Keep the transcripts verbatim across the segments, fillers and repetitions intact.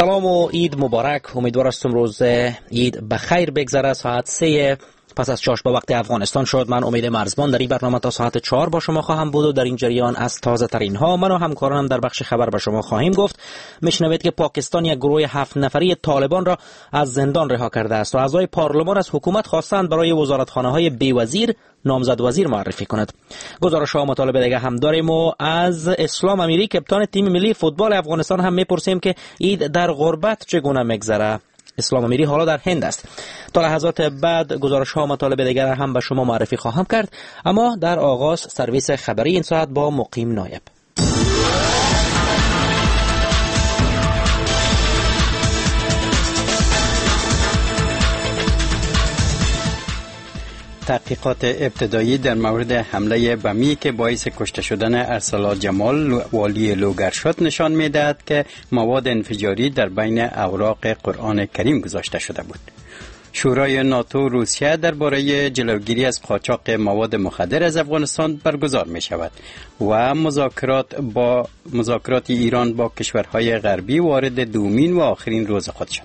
سلام و عید مبارک. امیدوار هستم روز عید بخیر بگذره. ساعت سه پس از چاش با وقت افغانستان شد. من امید مرزبان در این برنامه تا ساعت چهار با شما خواهم بود و در این جریان از تازه ترین ها من و همکارانم در بخش خبر به شما خواهیم گفت. میشنوید که پاکستان یک گروه هفت نفری طالبان را از زندان رها کرده است و اعضای پارلمان از حکومت خواستند برای وزارتخانه های بی‌وزیر نامزد وزیر معرفی کند. گزارش ها مطالب دیگه هم داریم و از اسلام امیری کپتان تیم ملی فوتبال افغانستان هم میپرسیم که عید در غربت چگونه میگذره. اسلام امیری حالا در هند است. تا لحظات بعد گزارش ها مطالب دیگر هم به شما معرفی خواهم کرد، اما در آغاز سرویس خبری این ساعت با مقیم نایب. تحقیقات ابتدایی در مورد حمله بمی که باعث کشته شدن ارسلا جمال والی لوگر شد نشان می‌دهد که مواد انفجاری در بین اوراق قرآن کریم گذاشته شده بود. شورای ناتو روسیه درباره جلوگیری از قاچاق مواد مخدر از افغانستان برگزار می شود و مذاکرات با مذاکرات ایران با کشورهای غربی وارد دومین و آخرین روز خود شد.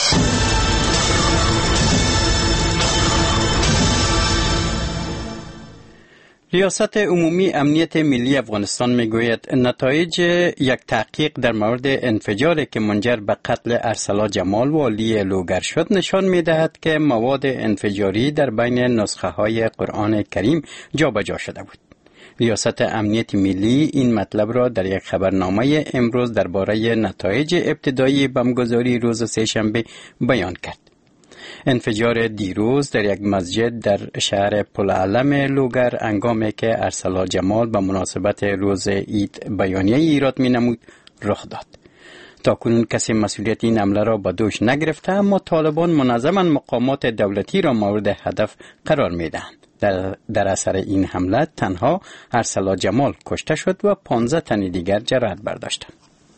ریاست عمومی امنیت ملی افغانستان میگوید نتایج یک تحقیق در مورد انفجاری که منجر به قتل ارسلا جمال والی لوگر شد نشان میدهد که مواد انفجاری در بین نسخه های قرآن کریم جابجا شده بود. ریاست امنیت ملی این مطلب را در یک خبرنامه امروز درباره نتایج ابتدایی بمبگذاری روز سه‌شنبه بیان کرد. انفجار دیروز در یک مسجد در شهر پلعلم لوگر هنگامی که ارسلا جمال به مناسبت روز عید بیانیه ایراد می نمود رخ داد. تاکنون کسی مسئولیت این حمله را به دوش نگرفته، اما طالبان منظما مقامات دولتی را مورد هدف قرار می دهند. در, در اثر این حمله تنها ارسلا جمال کشته شد و پانزده تن دیگر جراحت برداشتند.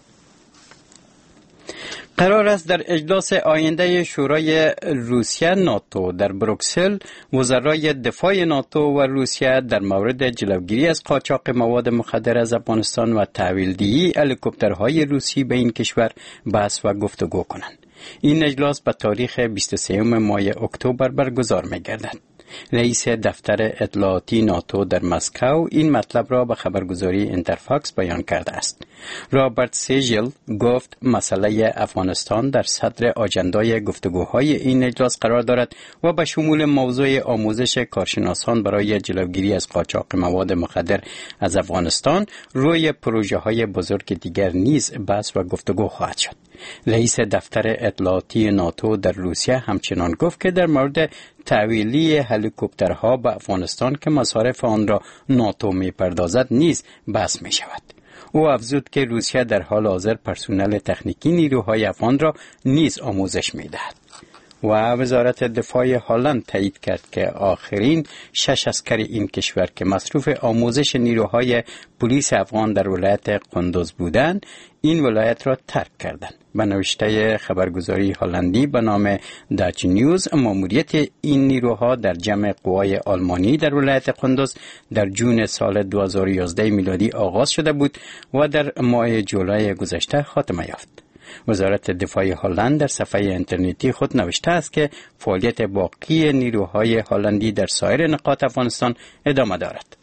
قرار است در اجلاس آینده شورای روسیه ناتو در بروکسل وزرای دفاع ناتو و روسیه در مورد جلوگیری از قاچاق مواد مخدر از افغانستان و تحویل‌دهی هلیکوپترهای روسی به این کشور بحث و گفتگو کنند. این اجلاس به تاریخ بیست و سوم ماه اکتبر برگزار می‌گردد. رئیس دفتر اطلاعاتی ناتو در مسکو این مطلب را به خبرگزاری اینترفاکس بیان کرده است. رابرت سیجل گفت مسئله افغانستان در صدر آجندای گفتگوهای این اجلاس قرار دارد و به شمول موضوع آموزش کارشناسان برای جلوگیری از قاچاق مواد مخدر از افغانستان روی پروژه های بزرگ دیگر نیز بحث و گفتگو خواهد شد. رئیس دفتر اطلاعاتی ناتو در روسیه همچنان گفت که در مورد تحویلی هلیکوپترها به افغانستان که مصارف آن را ناتو می‌پردازد نیز بحث می‌شود. او افزود که روسیه در حال حاضر پرسنل تکنیکی نیروهای افغان را نیز آموزش می‌دهد. و وزارت دفاع هلند تایید کرد که آخرین شش عسکر این کشور که مصروف آموزش نیروهای پلیس افغان در ولایت قندوز بودند این ولایت را ترک کردند. به نوشته خبرگزاری هلندی به نام داچ نیوز، ماموریت این نیروها در جمع قوای آلمانی در ولایت قندوز در جون سال دو هزار و یازده میلادی آغاز شده بود و در ماه جولای گذشته خاتمه یافت. وزارت دفاع هلند در صفحه اینترنتی خود نوشته است که فعالیت باقی نیروهای هلندی در سایر نقاط افغانستان ادامه دارد.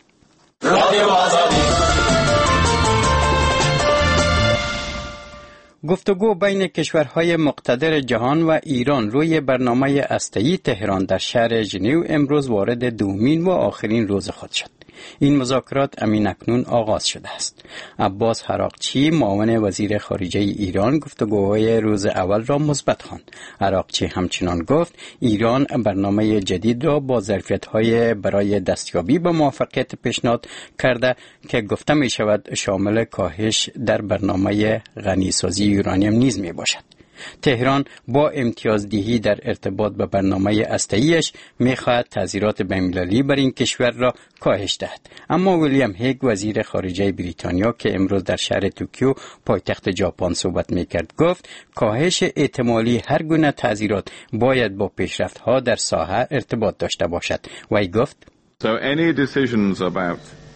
گفتگو بین کشورهای مقتدر جهان و ایران روی برنامه هسته‌ای تهران در شهر ژنو امروز وارد دومین و آخرین روز خود شد. این مذاکرات امین اکنون آغاز شده است. عباس حراقچی معاون وزیر خارجه ایران گفتگوهای روز اول را مثبت خواند. حراقچی همچنان گفت ایران برنامه جدید را با ظرفیت‌های برای دستیابی به موفقیت پیشنهاد کرده که گفته می شود شامل کاهش در برنامه غنیسازی یورانیم نیز می باشد. تهران با امتیازدهی در ارتباط به برنامه هسته‌ایش می‌خواهد تظاهرات بین‌المللی بر این کشور را کاهش دهد. اما ویلیام هیگ وزیر خارجه بریتانیا که امروز در شهر توکیو پایتخت ژاپن صحبت می‌کرد گفت کاهش احتمالی هر گونه تظاهرات باید با پیشرفت‌ها در ساحه ارتباط داشته باشد. وی گفت So any decisions about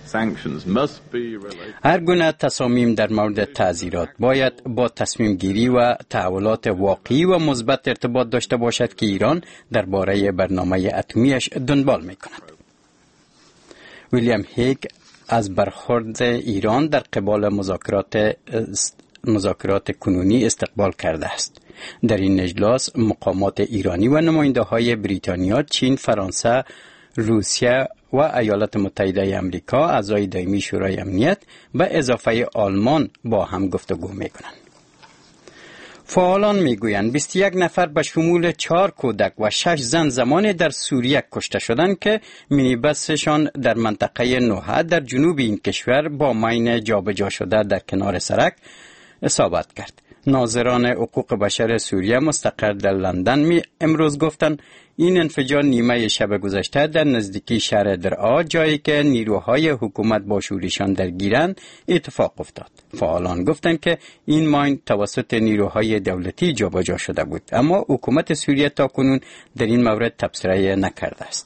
هر گونه تصامیم در مورد تعزیرات باید با تصمیم گیری و تحولات واقعی و مثبت ارتباط داشته باشد که ایران درباره برنامه اتمیش دنبال می‌کند. ویلیام هیگ از برخورد ایران در قبال مذاکرات مذاکرات کنونی استقبال کرده است. در این اجلاس مقامات ایرانی و نماینده های بریتانیا، چین، فرانسه، روسیه و ایالات متحده آمریکا اعضای دائمی شورای امنیت به اضافه آلمان با هم گفتگو می‌کنند. فعالان میگویند بیست و یک نفر به شمول چهار کودک و شش زن زمانی در سوریه کشته شدند که مینیبسشان در منطقه نوحه در جنوب این کشور با ماین جابجا شده در کنار سرک اصابت کرد. ناظران حقوق بشر سوریه مستقر در لندن می امروز گفتند این انفجار نیمه شب گذشته در نزدیکی شهر درعا، جایی که نیروهای حکومت با شورشان درگیرند، اتفاق افتاد. فعالان گفتند که این ماین توسط نیروهای دولتی جابجا شده بود، اما حکومت سوریه تاکنون در این مورد تبصره نکرده است.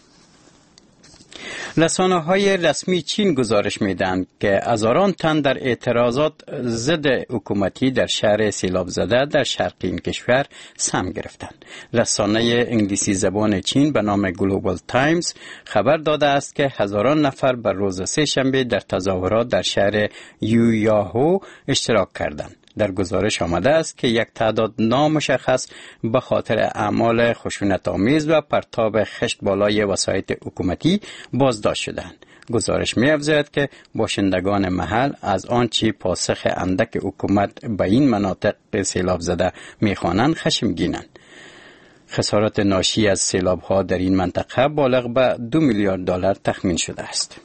رسانه‌های رسمی چین گزارش می‌دهند که هزاران تن در اعتراضات ضد حکومتی در شهر سیلاب زده در شرق این کشور سهم گرفتند. رسانه انگلیسی زبان چین به نام گلوبال تایمز خبر داده است که هزاران نفر بر روز سه شنبه در تظاهرات در شهر یویاهو اشتراک کردند. در گزارش آمده است که یک تعداد نامشخص به خاطر اعمال خشونت‌آمیز و پرتاب خشت بالای وسایط حکومتی بازداشت شدند. گزارش می‌افزاید که باشندگان محل از آنچه پاسخ اندک حکومت به این مناطق سیلاب زده می‌خوانند خشمگینند. خسارات ناشی از سیلاب‌ها در این منطقه بالغ به دو میلیارد دلار تخمین شده است.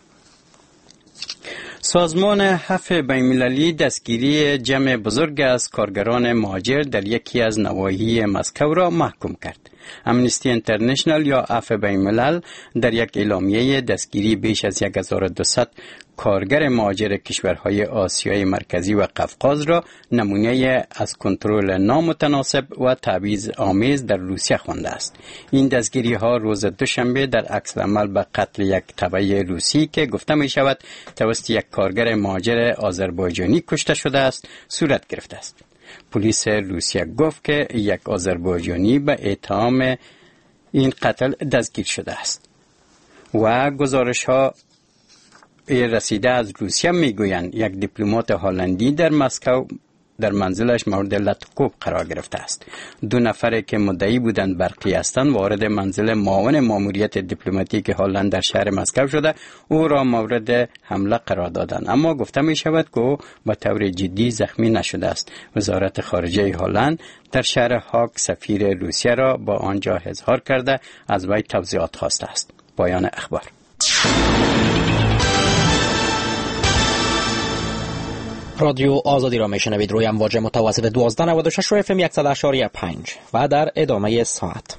سازمان عفو بین‌المللی دستگیری جمع بزرگ از کارگران مهاجر در یکی از نواحی مسکو را محکوم کرد. امنیستی اینترنشنال یا عفو بین‌الملل در یک اعلامیه دستگیری بیش از هزار و دویست کارگر مهاجر کشورهای آسیای مرکزی و قفقاز را نمونه از کنترل نامتناسب و تبعیض آمیز در روسیه خوانده است. این دستگیری ها روز دوشنبه در عکس العمل به قتل یک تبع روسی که گفته می شود توسط یک کارگر مهاجر آذربایجانی کشته شده است صورت گرفته است. پلیس روسیه گفت که یک آذربایجانی به اتهام این قتل دستگیر شده است و گزارش ها رسیده از روسیه میگویند یک دیپلمات هلندی در مسکو در منزلش مورد لطکوب قرار گرفته است. دو نفر که مدعی بودند برقی هستند وارد منزل معاون ماموریت دیپلماتیک هلند در شهر مسکو شده او را مورد حمله قرار دادند، اما گفته می شود که او به طور جدی زخمی نشده است. وزارت خارجه هلند در شهر هاگ سفیر روسیه را با آنجا اظهار کرده از وی توضیحات خواسته است. پایان اخبار. رادیو آزادی را میشنوید روی امواج متوسط دوازده ممیز نود و شش و اف ام صد و اشاری پنج و در ادامه ساعت.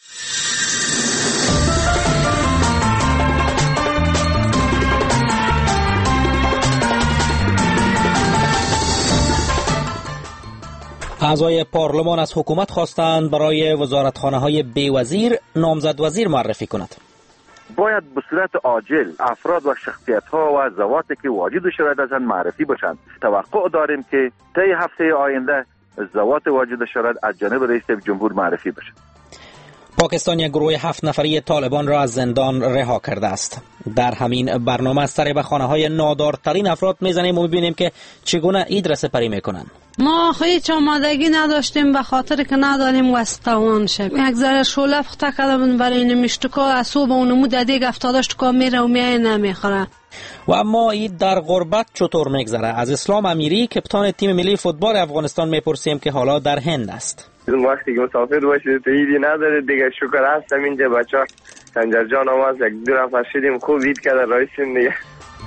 اعضای پارلمان از حکومت خواستند برای وزارتخانه‌های بی‌وزیر نامزد وزیر معرفی کند. باید به صورت عاجل افراد و شخصیت‌ها و ذواتی که واجد شود از آن معرفی باشند. توقع داریم که طی هفته آینده ذوات واجد شود از جانب رئیس جمهور معرفی باشد. پاکستان یک گروه هفت نفری طالبان را از زندان رها کرده است. در همین برنامه از سر به خانه‌های نادارترین افراد میزنیم و می‌بینیم که چگونه عید را سپری می‌کنند. ما هیچ آمادگی نداشتیم به خاطر که نداریم واسطوان شد. یک ذره شوله پخته کردم برای این مشتکا اصوب اونمو دیگ افتادش تو میره و میای نمیخوره. و اما عید در غربت چطور میگذره؟ از اسلام امیری کپتان تیم ملی فوتبال افغانستان میپرسیم که حالا در هند است. وقتی که مسافر باشید تو عیدی نداره دیگه، شکر هستم اینجا بچه‌ها سنجر جان آماز یک دو نفر شدیم خوب عید کرده رایسیم دیگه.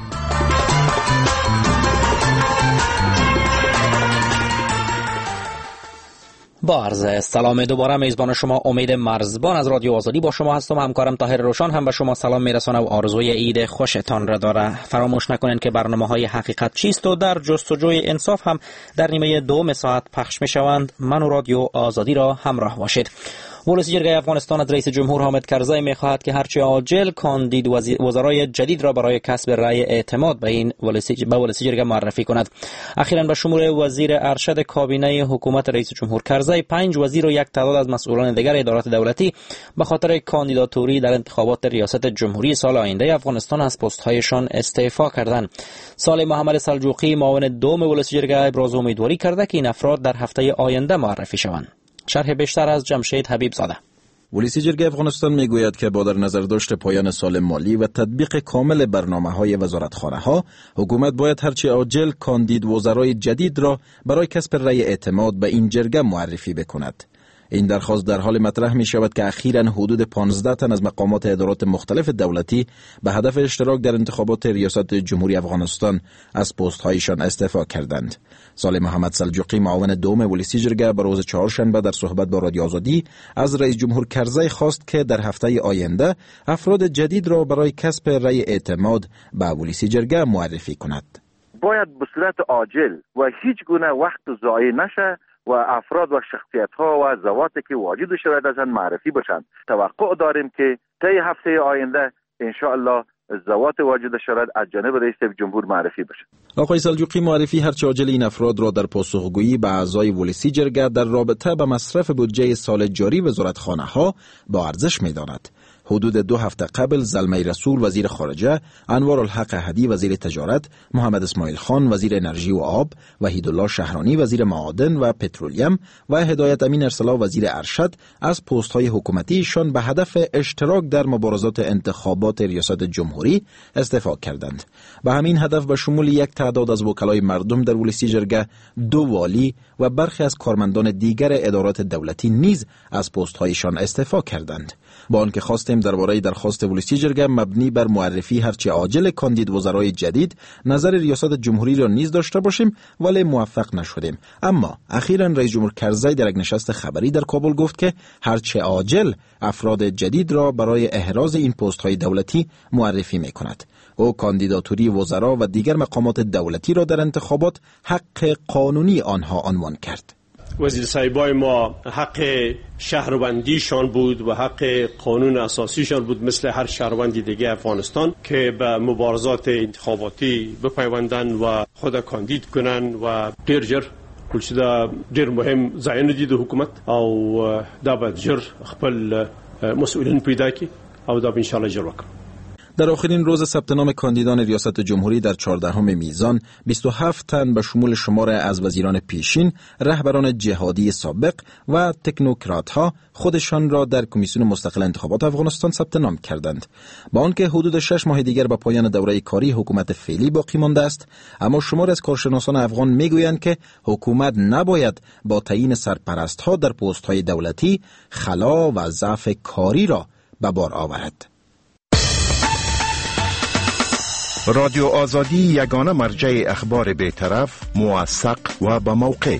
با عرض سلام دوباره میزبان شما امید مرزبان از رادیو آزادی با شما هستم. همکارم طاهر روشن هم به شما سلام میرسانه و آرزوی عید خوشتان را داره. فراموش نکنین که برنامه‌های حقیقت چیست و در جستجوی انصاف هم در نیمه دوم ساعت پخش میشوند. من و رادیو آزادی را همراه باشید. ولسی جرگه افغانستان از رئیس جمهور حامد کرزی می‌خواهد که هرچه عاجل کاندید وزرای جدید را برای کسب رأی اعتماد به این ولسی به ولسی جرگه معرفی کند. اخیراً به شمول وزیر ارشد کابینه حکومت رئیس جمهور کرزی، پنج وزیر و یک تعداد از مسئولان دیگر ادارات دولتی به خاطر کاندیداتوری در انتخابات ریاست جمهوری سال آینده افغانستان از پست‌هایشان استعفا کردند. صالح محمد سلجوقی، معاون دوم ولسی جرگه، ابراز امیدواری کرده که این افراد در هفته آینده معرفی شوند. شرح بیشتر از جمشید حبیب زاده. ولسی جرگه افغانستان میگوید که با در نظر داشت پایان سال مالی و تطبیق کامل برنامه‌های وزارتخانه‌ها، حکومت باید هرچه عاجل کاندید وزرای جدید را برای کسب رأی اعتماد به این جرگه معرفی بکند. این درخواست در حال مطرح می شود که اخیراً حدود پانزده تن از مقامات ادارات مختلف دولتی به هدف اشتراک در انتخابات ریاست جمهوری افغانستان از پست‌هایشان استعفا کردند. صالح محمد سلجوقی، معاون دوم ولسی جرگه، به روز چهارشنبه در صحبت با رادیو آزادی از رئیس جمهور کرزی خواست که در هفته آینده افراد جدید را برای کسب رأی اعتماد به ولسی جرگه معرفی کند. باید به صورت عاجل و هیچ گونه وقت ضایع نشه و افراد و شخصیت ها و ذواتی که واجد شود از آن معرفی بشند. توقع داریم که طی هفته آینده ان شاء الله ذوات واجد شود از جانب رئیس جمهور معرفی بشه. آقای سلجوقی معرفی هرچه عاجل این افراد را در پاسخگویی به اعضای ولسی جرگه در رابطه به مصرف بودجه سال جاری وزارتخانه ها با ارزش می‌داند. حدود دو هفته قبل زلمه رسول وزیر خارجه، انوار الحق احدی وزیر تجارت، محمد اسماعیل خان وزیر انرژی و آب، وحید الله شهرانی وزیر معادن و پترولیم و هدایت امین ارسلا وزیر ارشد از پست‌های حکومتیشان به هدف اشتراک در مبارزات انتخابات ریاست جمهوری استعفا کردند. به همین هدف به شمول یک تعداد از وکلای مردم در ولسی جرگه، دو والی و برخی از کارمندان دیگر ادارات دولتی نیز از پست‌هایشان استعفا کردند. با آنکه خواستیم درباره درخواست ولسی جرگه مبنی بر معرفی هرچه عاجل کاندید وزرای جدید نظر ریاست جمهوری را نیز داشته باشیم، ولی موفق نشدیم. اما اخیراً رئیس جمهور کرزی در یک نشست خبری در کابل گفت که هرچه عاجل افراد جدید را برای احراز این پست‌های دولتی معرفی می‌کند. او کاندیداتوری وزرا و دیگر مقامات دولتی را در انتخابات حق قانونی آنها عنوان کرد. وزیر صاحبای ما حق شهروندیشان بود و حق قانون اساسیشان بود، مثل هر شهروندی دیگه افغانستان، که به مبارزات انتخاباتی بپیوندن و خود کاندید کنن و دیر جر کلشده دیر مهم زاین دید حکومت او دا باید جر خپل مسئولین پیدا کی او دا انشاءالله جر وکن. در آخرین روز ثبت نام کاندیدان ریاست جمهوری در چهاردهم میزان، بیست و هفت تن به شمول شمار از وزیران پیشین، رهبران جهادی سابق و تکنوکرات‌ها خودشان را در کمیسیون مستقل انتخابات افغانستان ثبت نام کردند. با آنکه حدود شش ماه دیگر به پایان دوره کاری حکومت فعلی باقی مانده است، اما شمار از کارشناسان افغان میگویند که حکومت نباید با تعیین سرپرست‌ها در پست‌های دولتی خلا و ضعف کاری را به بار آورد. رادیو آزادی یگانه مرجع اخبار بی‌طرف، موثق و با موقع.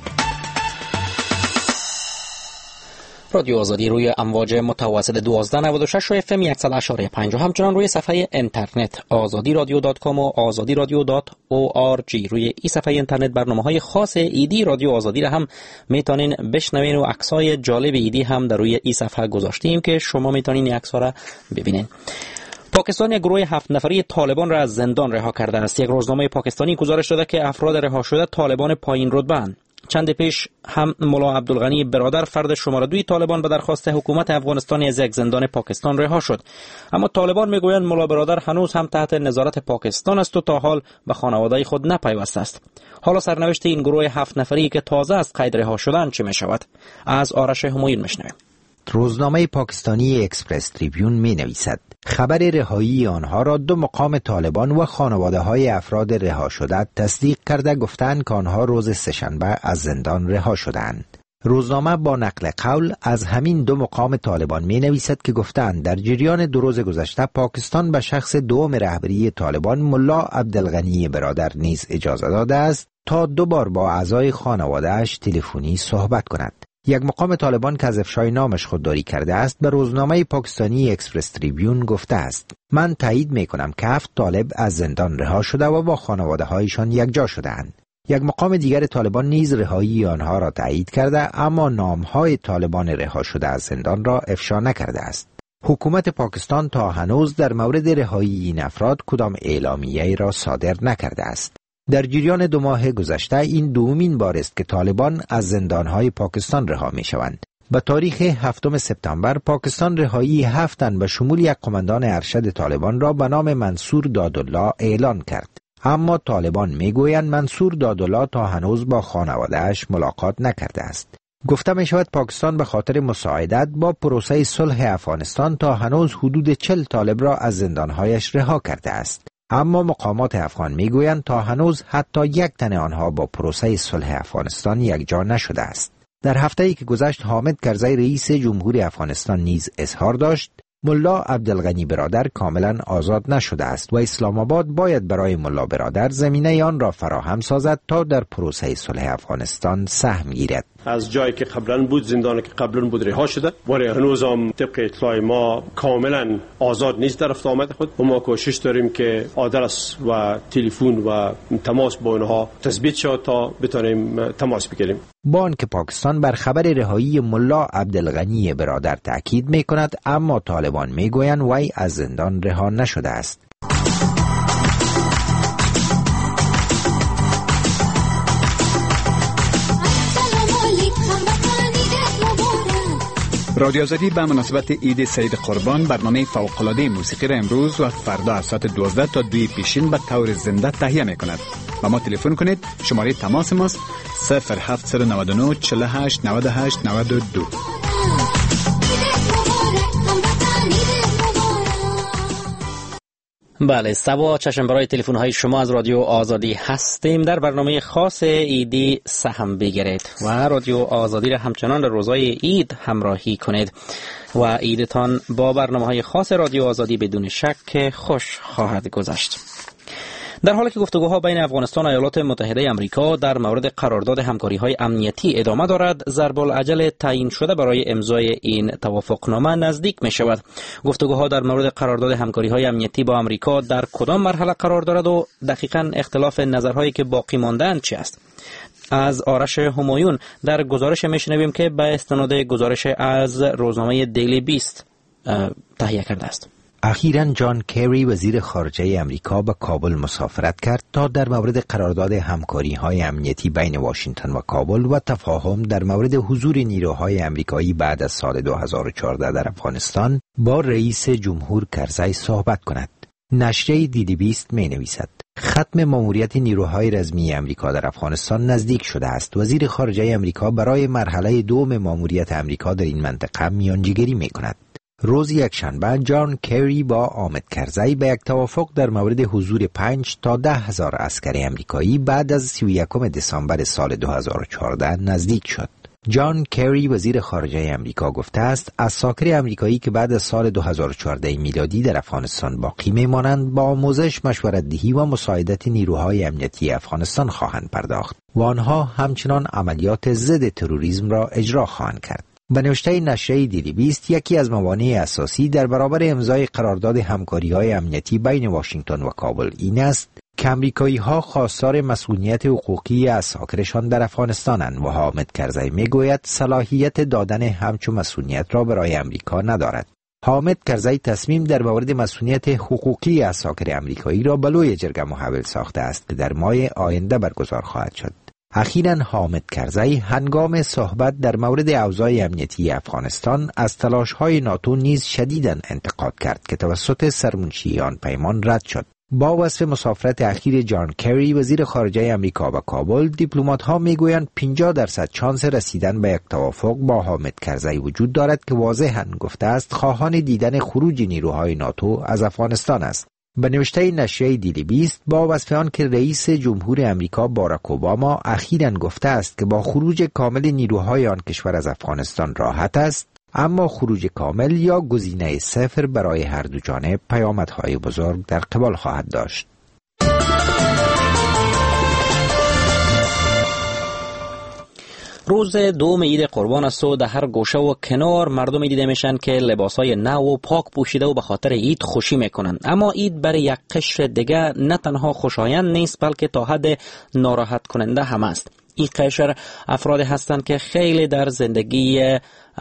رادیو آزادی روی امواج متوسط دوازده نود و شش و اف ام صد و پنج و همچنان روی صفحه اینترنت آزادی رادیو دات کام و آزادی رادیو دات او آر جی. روی این صفحه اینترنت برنامه‌های خاص ایدی رادیو آزادی را هم میتونین بشنوین و عکسای جالب ایدی هم در روی این صفحه گذاشتیم که شما میتونین این عکس‌ها را ببینین. پاکستان یک گروه هفت نفری طالبان را از زندان رها کرده است. یک روزنامه پاکستانی گزارش داده که افراد رها شده طالبان پایین رتبه اند. چند پیش هم ملا عبدالغنی برادر، فرد شماره دوی طالبان، به درخواست حکومت افغانستان از یک زندان پاکستان رها شد. اما طالبان میگویند ملا برادر هنوز هم تحت نظارت پاکستان است و تا حال به خانواده خود نپیوسته است. حالا سرنوشت این گروه هفت نفری که تازه از قید رها شدند چه می شود؟ از آرش همایون میشنویم. روزنامه پاکستانی اکسپرس تریبیون می نویسد خبر رهایی آنها را دو مقام طالبان و خانواده های افراد رها شده تصدیق کرده گفتند که آنها روز سه‌شنبه از زندان رها شدند. روزنامه با نقل قول از همین دو مقام طالبان می نویسد که گفتند در جریان دو روز گذشته پاکستان به شخص دوم رهبری طالبان ملا عبدالغنی برادر نیز اجازه داده است تا دو بار با اعضای خانواده اش تلفنی صحبت کند. یک مقام طالبان که از افشای نامش خودداری کرده است به روزنامه پاکستانی اکسپرس تریبیون گفته است من تایید می کنم که هفت طالب از زندان رها شده و با خانواده هایشان یکجا شدند. یک مقام دیگر طالبان نیز رهایی آنها را تایید کرده، اما نامهای طالبان رها شده از زندان را افشا نکرده است. حکومت پاکستان تا هنوز در مورد رهایی این افراد کدام اعلامیه‌ای را صادر نکرده است. در جریان دو ماه گذشته این دومین بار است که طالبان از زندانهای پاکستان رها می شوند. به تاریخ هفتم سپتامبر پاکستان رهایی هفت تن به شمول یک قماندان ارشد طالبان را به نام منصور دادالله اعلان کرد. اما طالبان میگویند منصور دادالله تا هنوز با خانواده‌اش ملاقات نکرده است. گفته می شود پاکستان به خاطر مساعدت با پروسه صلح افغانستان تا هنوز حدود چهل طالب را از زندانهایش رها کرده است. اما مقامات افغان میگویند تا هنوز حتی یک تن آنها با پروسه صلح افغانستان یکجا نشده است. در هفته‌ای که گذشت حامد کرزی رئیس جمهوری افغانستان نیز اظهار داشت ملا عبدالغنی برادر کاملا آزاد نشده است و اسلام آباد باید برای ملا برادر زمینه آن را فراهم سازد تا در پروسه صلح افغانستان سهم گیرد. از جایی که قبلا بود، زندانی که قبلا بود رها شده، ولی هنوز هم طبق اطلاع ما کاملا آزاد نیست در رفت آمد خود و ما کوشش داریم که آدرس و تلفن و تماس با اونها تثبیت شود تا بتونیم تماس بگیریم. با آنکه پاکستان بر خبر رهایی ملا عبدالغنی برادر تاکید می کند، اما طالبان می گویند وی از زندان رها نشده است. رادیو آزادی به مناسبت عید سید قربان برنامه فوق‌العاده موسیقی را امروز و فردا از ساعت دوازده تا دو پیشین به طور زنده تهیه می کند. با ما تلفن کنید. شماره تماس ماست صفر هفت نه نه چهل و هشت نود و هشت نود و دو. بله، سبا چشم برای تلفن های شما از رادیو آزادی هستیم. در برنامه خاص عیدی سهم بگیرید و رادیو آزادی را همچنان در روزهای عید همراهی کنید و عیدتان با برنامه های خاص رادیو آزادی بدون شک خوش خواهد گذشت. در حالی که گفتگوها بین افغانستان و ایالات متحده آمریکا در مورد قرارداد همکاری‌های امنیتی ادامه دارد، ضرب العجل تعیین شده برای امضای این توافقنامه نزدیک می‌شود. گفتگوها در مورد قرارداد همکاری‌های امنیتی با آمریکا در کدام مرحله قرار دارد و دقیقاً اختلاف نظرهایی که باقی مانده‌اند چی است؟ از آرش همایون در گزارش می‌شنویم که به استناد گزارش از روزنامه دیلی بیست تهیه کرده است. اخیراً جان کری وزیر خارجه امریکا به کابل مسافرت کرد تا در مورد قرارداد همکاری‌های امنیتی بین واشنگتن و کابل و تفاهم در مورد حضور نیروهای امریکایی بعد از سال دو هزار و چهارده در افغانستان با رئیس جمهور کرزی صحبت کند. نشریه دیلی بیست می نویسد ختم ماموریت نیروهای رزمی امریکا در افغانستان نزدیک شده است. وزیر خارجه امریکا برای مرحله دوم ماموریت امریکا در این منطقه میانجیگری می کند. روز یکشنبه جان کری با حامد کرزی به یک توافق در مورد حضور پنج تا ده هزار عسکر امریکایی بعد از سی و یکم دسامبر سال دو هزار و چهارده نزدیک شد. جان کری وزیر خارجه امریکا گفته است عساکر امریکایی که بعد از سال دو هزار و چهارده میلادی در افغانستان باقی میمانند با آموزش، مشورت دهی و مساعدت نیروهای امنیتی افغانستان خواهند پرداخت و آنها همچنان عملیات ضد تروریسم را اجرا خواهند کرد. به نوشته نشریه دیلی بیست یکی از موانع اساسی در برابر امضای قرارداد همکاری‌های امنیتی بین واشنگتن و کابل این است که امریکایی‌ها خواستار مسئولیت حقوقی عساکرشان در افغانستانند و حامد کرزی میگوید صلاحیت دادن همچون مسئولیت را برای امریکا ندارد. حامد کرزی تصمیم در مورد مسئولیت حقوقی عساکر امریکایی را به لوی جرگه محول ساخته است که در ماه آینده برگزار خواهد شد. اخیراً حامد کرزی هنگام صحبت در مورد اوضاع امنیتی افغانستان از تلاش‌های ناتو نیز شدیداً انتقاد کرد که توسط سرمنشی آن پیمان رد شد. با وصف مسافرت اخیر جان کری وزیر خارجه امریکا به کابل، دیپلمات‌ها میگویند پنجاه درصد شانس رسیدن به یک توافق با حامد کرزی وجود دارد که واضحاً گفته است خواهان دیدن خروج نیروهای ناتو از افغانستان است. به نوشته نشریه دیلی بیست با وصف آن که رئیس جمهور امریکا باراک اوباما اخیراً گفته است که با خروج کامل نیروهای آن کشور از افغانستان راحت است، اما خروج کامل یا گزینه صفر برای هر دو جانب پیامدهای بزرگ در قبال خواهد داشت. روز دوم عید قربان است و در هر گوشه و کنار مردم دیده میشن که لباسای نو و پاک پوشیده و به خاطر عید خوشی میکنن. اما عید برای یک قشر دیگه نه تنها خوشایند نیست بلکه تا حد ناراحت کننده هم است. این قشر افراد هستند که خیلی در زندگی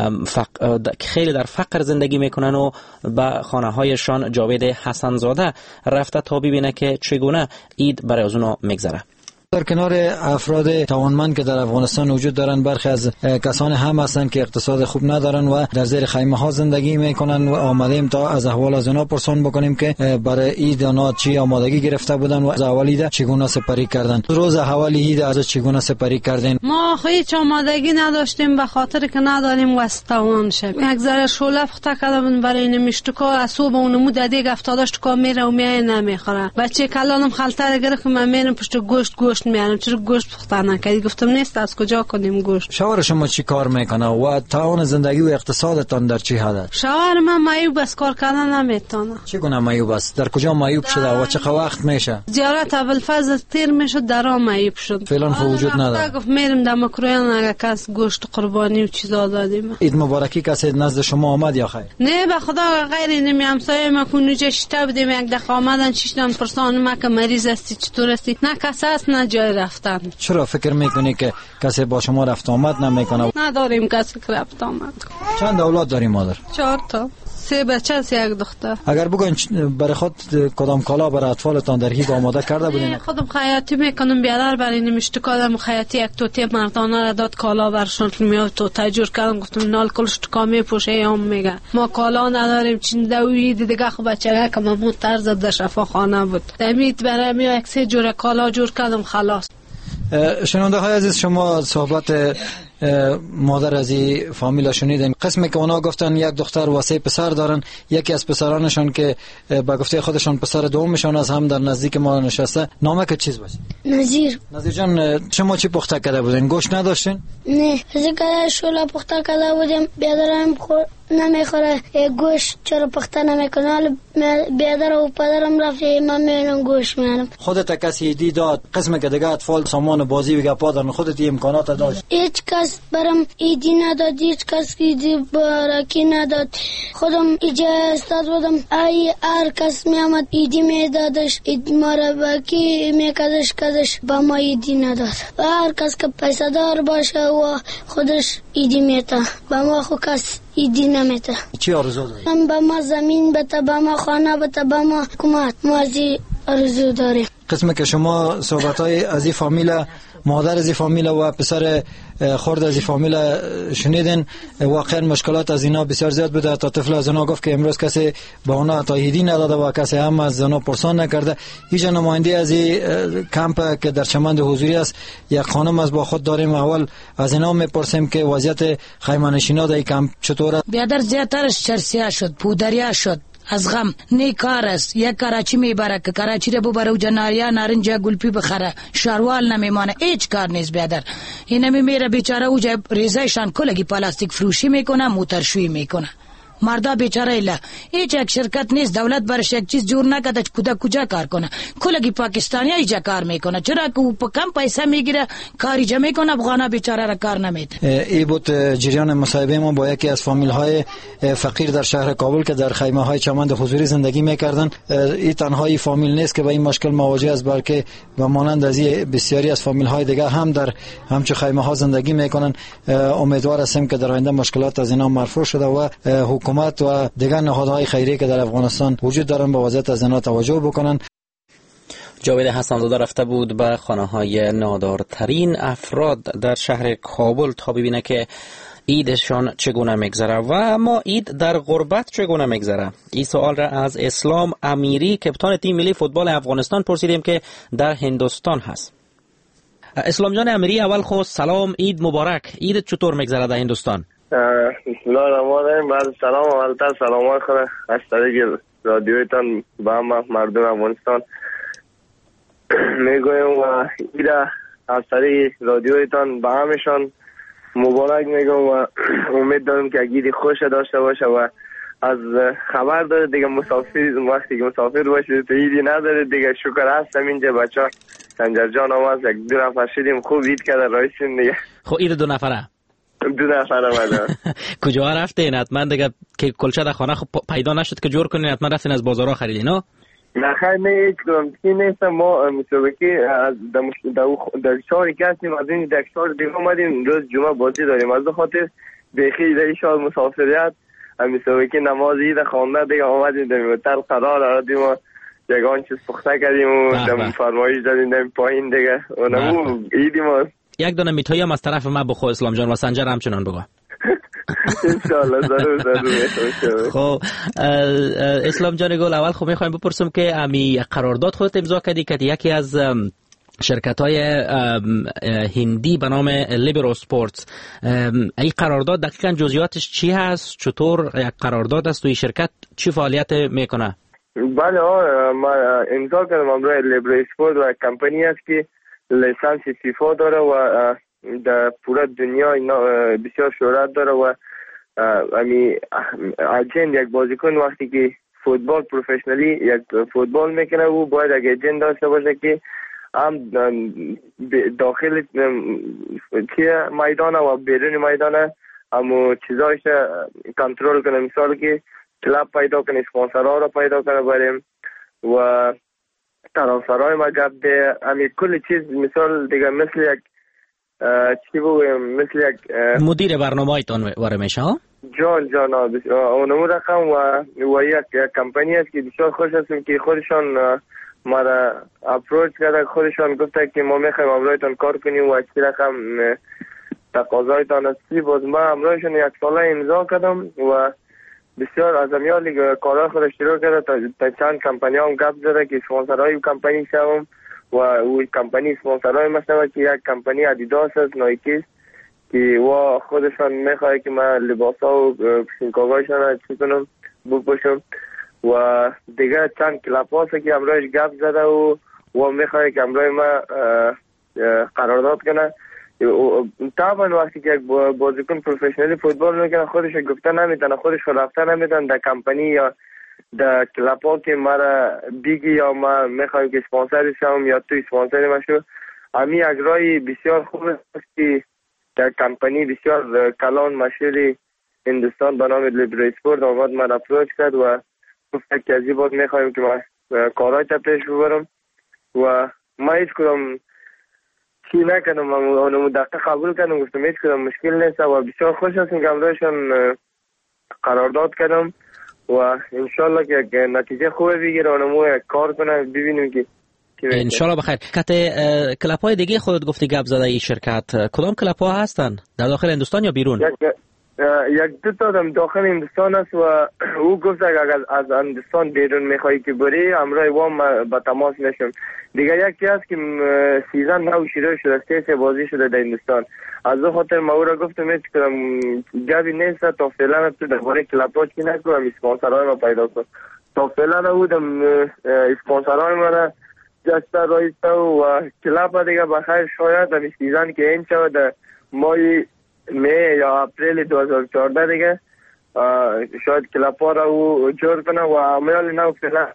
فق... خیلی در فقر زندگی میکنن و به خانه هایشان جاوید حسن زاده رفته تا ببینه که چگونه عید برای از اونا میگذره. در کنار افراد توانمند که در افغانستان وجود دارند، برخی از کسان هم هستند که اقتصاد خوب ندارند و در زیر خیمه ها زندگی میکنند و آمدیم تا از احوال از اونا پرسان بکنیم که برای عید اونا چی آمادگی گرفته بودند و از اول عید چگونه سپری کردند. روز اول عید از چگونه سپری کردین؟ ما هیچ آمادگی نداشتیم به خاطر که نداریم وسطوان شد. یک ذره شوله پخته کردم برای این مشتکا، از صبح اونمو دادی افتاداشت کا میره و میای نمیخوره. بچه کلانم خلطه گرفت من میرم پشت گوشت گوشت میارم، چرا گوشت پخته نکردی؟ گفتم نیست، از کجا کنیم گوشت. شوهر شما چی کار میکنه و توان زندگی و اقتصادتان در چی حد است؟ شوهر من معیوب است، کار کردن نمیتونه. چگونه معیوب است؟ در کجا معیوب شده و چه وقت میشه؟ زیارت ابوالفضل تیر میشد در آن معیوب شد. فعلا خو وجود نداره. گفت میرم در مکرویان اگه کس گوشت قربانی و چیزا دادیم. عید مبارکی کسی نزد شما آمد یا خیر؟ نه به خدا غیر نمی همسایه ما کونوجه شتا بودیم، یک دفعه آمدن چیشتن پرسان ما که مریض هستی چطور هستی، نه کسی است نه جای رفتن. چرا فکر میکنی که کسی با شما رفت آمد نمیکنه؟ نداریم کسی که رفت آمد. چند اولاد داری مادر؟ چهار تا، سه بچه سه یک دختر. اگر بگن برای خود کدام کالا برای اطفالتان در عید آماده کرده بودین؟ خودم خیاطی میکنم، بیادر برای نمیشته کادم خیاطی یک توتی مردانه را داد کالا برشون میاد تو تجور کردم، گفتم نال کلش تو کامی پوشه هم میگه ما کالا نداریم. چند دوی دیگه خب بچه که ممون طرز در شفا خانه بود دمید برای می یک سه جور کالا جور کردم خلاص. شنونده های عزیز، شما صحبت مادر از این فامیلا شنیدین. قسمی که اونا گفتن یک دختر و سه پسر دارن، یکی از پسرانشون که با گفته خودشون پسر دومشون از هم در نزدیک ما نشسته. نامه که چیز باشه؟ نظیر. نظیر جان، شما چی پخته کرده بودین؟ گوشت نداشتین؟ نه، ذکر شوله پخته کرده بودیم. بیادرم خور نمیخوره گوشت، چرا پخته نمیکنه؟ حالا بیادر و پدرم رفته من میرم گوشت میارم. خودت کسی ایدی داد؟ قسم که دیگه اطفال سامان بازی و گپا دارن، خودت امکانات داشت؟ هیچ کس برام ایدی نداد، هیچ کس ایدی برکی نداد. خودم ایجا استاد بودم، ای هر کس میامد ایدی میدادش، اید مربکی میکدش کدش، با ما ایدی نداد. و هر کس که پیسه دار باشه و خودش ایدی میتا، با ما خود کس ایدی نمیتا. چی آرزو داری؟ هم با ما زمین بتا، با ما خانه بتا، با ما حکومت. ما از آرزو داریم. قسمه که شما صحبتای از این فامیلا، مادر از این فامیلا و پسر خورد از این فامیلا شنیدن، واقعا مشکلات از اینا بسیار زیاد بوده. تا طفل از اینا گفت که امروز کسی با اونا تاییدی نداده و کسی هم از اونا پرسان نکرده. هیچ نماینده از این کمپ که در چمند حضوری است یک خانم از با خود داریم. اول از اینا میپرسیم که وضعیت خیمه نشینا در این کمپ چطوره؟ بیادر زیادترش چرسیا شد، پودریا شد، از غم نه کار است. یک کراچی میبره که کراچی رو ببره و جناریا نارنجا گلپی بخره، شاروال نمیمانه، هیچ کار نیست بیادر. این میمیره بیچاره اوجا ریزایشان کلگی پلاستیک فروشی میکنه، موترشویی میکنه. مردا بیچاره ایلا هیچ یک شرکت نیست، دولت برش یک چیز جور نکرده کجا کجا کار کنه. کلگی پاکستانی ایجا کار میکنه، چرا که او کم پیسه میگیره کاری جا میکنه، افغانا بیچاره را کار نمیده. ای بود جریان مصاحبه ما با یکی از فامیل های فقیر در شهر کابل که در خیمه های چمند حضوری زندگی میکردن. این تنهایی فامیل نیست که با این مشکل مواجه است، بلکه و مانند از بسیاری از فامیل های دیگه هم در همچو خیمه ها زندگی میکنن. امیدوار هستیم که در آینده مشکلات از اینا مرفوع شده و حکومت و دیگر نهادهای خیریه که در افغانستان وجود دارن با وضعیت از اینا توجه بکنن. جاوید حسن زاده رفته بود به خانه های نادارترین افراد در شهر کابل تا ببینه که عیدشان چگونه میگذره و اما عید در غربت چگونه میگذره. این سوال را از اسلام امیری کپتان تیم ملی فوتبال افغانستان پرسیدیم که در هندوستان هست. اسلام جان امیری، اول خود سلام، عید مبارک. عید چطور میگذره در هندوستان؟ بسم الله الرحمن الرحیم. بعد سلام اولتر سلامات خدا از طریق رادیویتان با هم مردم افغانستان میگویم و ایده از طریق رادیویتان با همشان مبارک میگم و امید دارم که عید خوش داشته باشه و از خبر داره دیگه مسافر وقتی که مسافر باشید تو عیدی نداره دیگه. شکر هستم اینجا بچه سنجر جان آمد یک دو نفر شدیم خوب اید کرده رایشون دیگه. خب اید دو نفره دو نفر آمده. کجا رفتین؟ حتما دیگه که کلچه در خانه خب پیدا نشد که جور کنین، حتما رفتین از بازارها خریدین ها؟ نه خیلی نه هیچ کنم که نیست. ما مسابقه در شهری که هستیم از این در شهر دیگه آمدیم روز جمعه بازی داریم، از خاطر بخی در این شهر مسافریت مسابقه نماز عید خوانده دیگه آمدیم در متر قرار آردیم و یگان چیز پخته کردیم و در فرمایش دادیم در پایین دیگه و نمو ایدیم و یک دونه میتایی هم از طرف من بخو اسلام جان و سنجر همچنان بگو. انشالله ضرور ضرور. خب اسلام جان گل، اول خب میخوایم بپرسم که امی قرارداد خودت امضا کردی که یکی از شرکت های هندی به نام لیبرو سپورتس، این قرارداد دقیقا جزئیاتش چی هست؟ چطور یک قرارداد است و این شرکت چی فعالیت میکنه؟ بله ما امضا کردم امروز لیبرو سپورت و کمپانی است که لیسانس فیفا داره و در پورا دنیا بسیار شهرت داره و امی اجند یک بازیکن وقتی که فوتبال پروفشنالی یک فوتبال میکنه او باید یک اجند داشته باشه که هم داخل میدان و بیرون میدان همو چیزایش کنترل کنه، مثال که کلاب پیدا کنه، اسپانسرها را پیدا کنه بریم و طرفدارای ما گپ ده همین کل چیز، مثال دیگه مثل یک چی بگویم مثل یک مدیر برنامه‌تان واره میشه ها؟ جان جان اونمو رقم و و یک کمپانی است که بسیار خوش هستیم که خودشان ما را اپروچ کرده، خودشان گفته که ما میخوایم امروزتان کار کنیم و چی رقم تقاضایتان هستی. باز ما امروزشان یک ساله امضا کردم و بسیار از امیالی کارهای خود شروع کرده تا, تا چند کمپانی هم گپ زده که اسپانسرهای کمپانی شوم و اوی کمپانی اسپانسرهای مثلا که یک کمپانی ادیداس است، نایکی است که و خودشان میخواد که من لباسا و پشنکاغایشان چی کنم بپوشم و دیگه چند کلاب هاست که امروز گپ زده و و میخواد که امروز ما قرارداد کنه. طبعا وقتی که یک بازیکن پروفشنالی فوتبال میکنه خودش گفته نمیتونه، خودش رفته نمیتونه در کمپانی یا در کلاب ها که مرا بیگی یا ما میخوایم که اسپانسر شوم یا تو اسپانسر ما شو. امی یک رای بسیار خوب است که در کمپانی بسیار کلان مشهوری هندوستان به نام لیبرو سپورت آمد من اپروچ کرد و گفت که از این بعد میخوایم که ما کارهای تا پیش ببرم و ما هیچ کدام چی نکردم، اونمو دقیقه قبول کردم، گفتم هیچ کدام مشکل نیست و بسیار خوش هستم که امروزشان قرارداد کردم و انشالله که نتیجه خوبه بگیره، اونمو کار کنه ببینیم که انشالله بخیر. کت کلاب های دیگه خودت گفتی گپ زده این شرکت، کدام کلاب ها هستن در داخل هندوستان یا بیرون؟ یک یک دو تا داخل هندوستان است و او گفت اگر از هندوستان بیرون میخوایی که بری امروز وام با تماس میشم. دیگه یکی هست که سیزن نو شروع شده، سه سه بازی شده در هندوستان، از او خاطر ما او را گفتم هیچ کدام گپی نیست تا فعلا تو درباره کلاب ها چی نکنم، اسپانسرهای ما پیدا کن. تا فعلا بودم اسپانسرهای ما را جسته رایسته و کلاب دیگه بخیر شاید در سیزن که این شود در مای می یا اپریل دو هزار و چهارده دیگه شاید کلاب ها را او جور کنه و امیال نو فعلا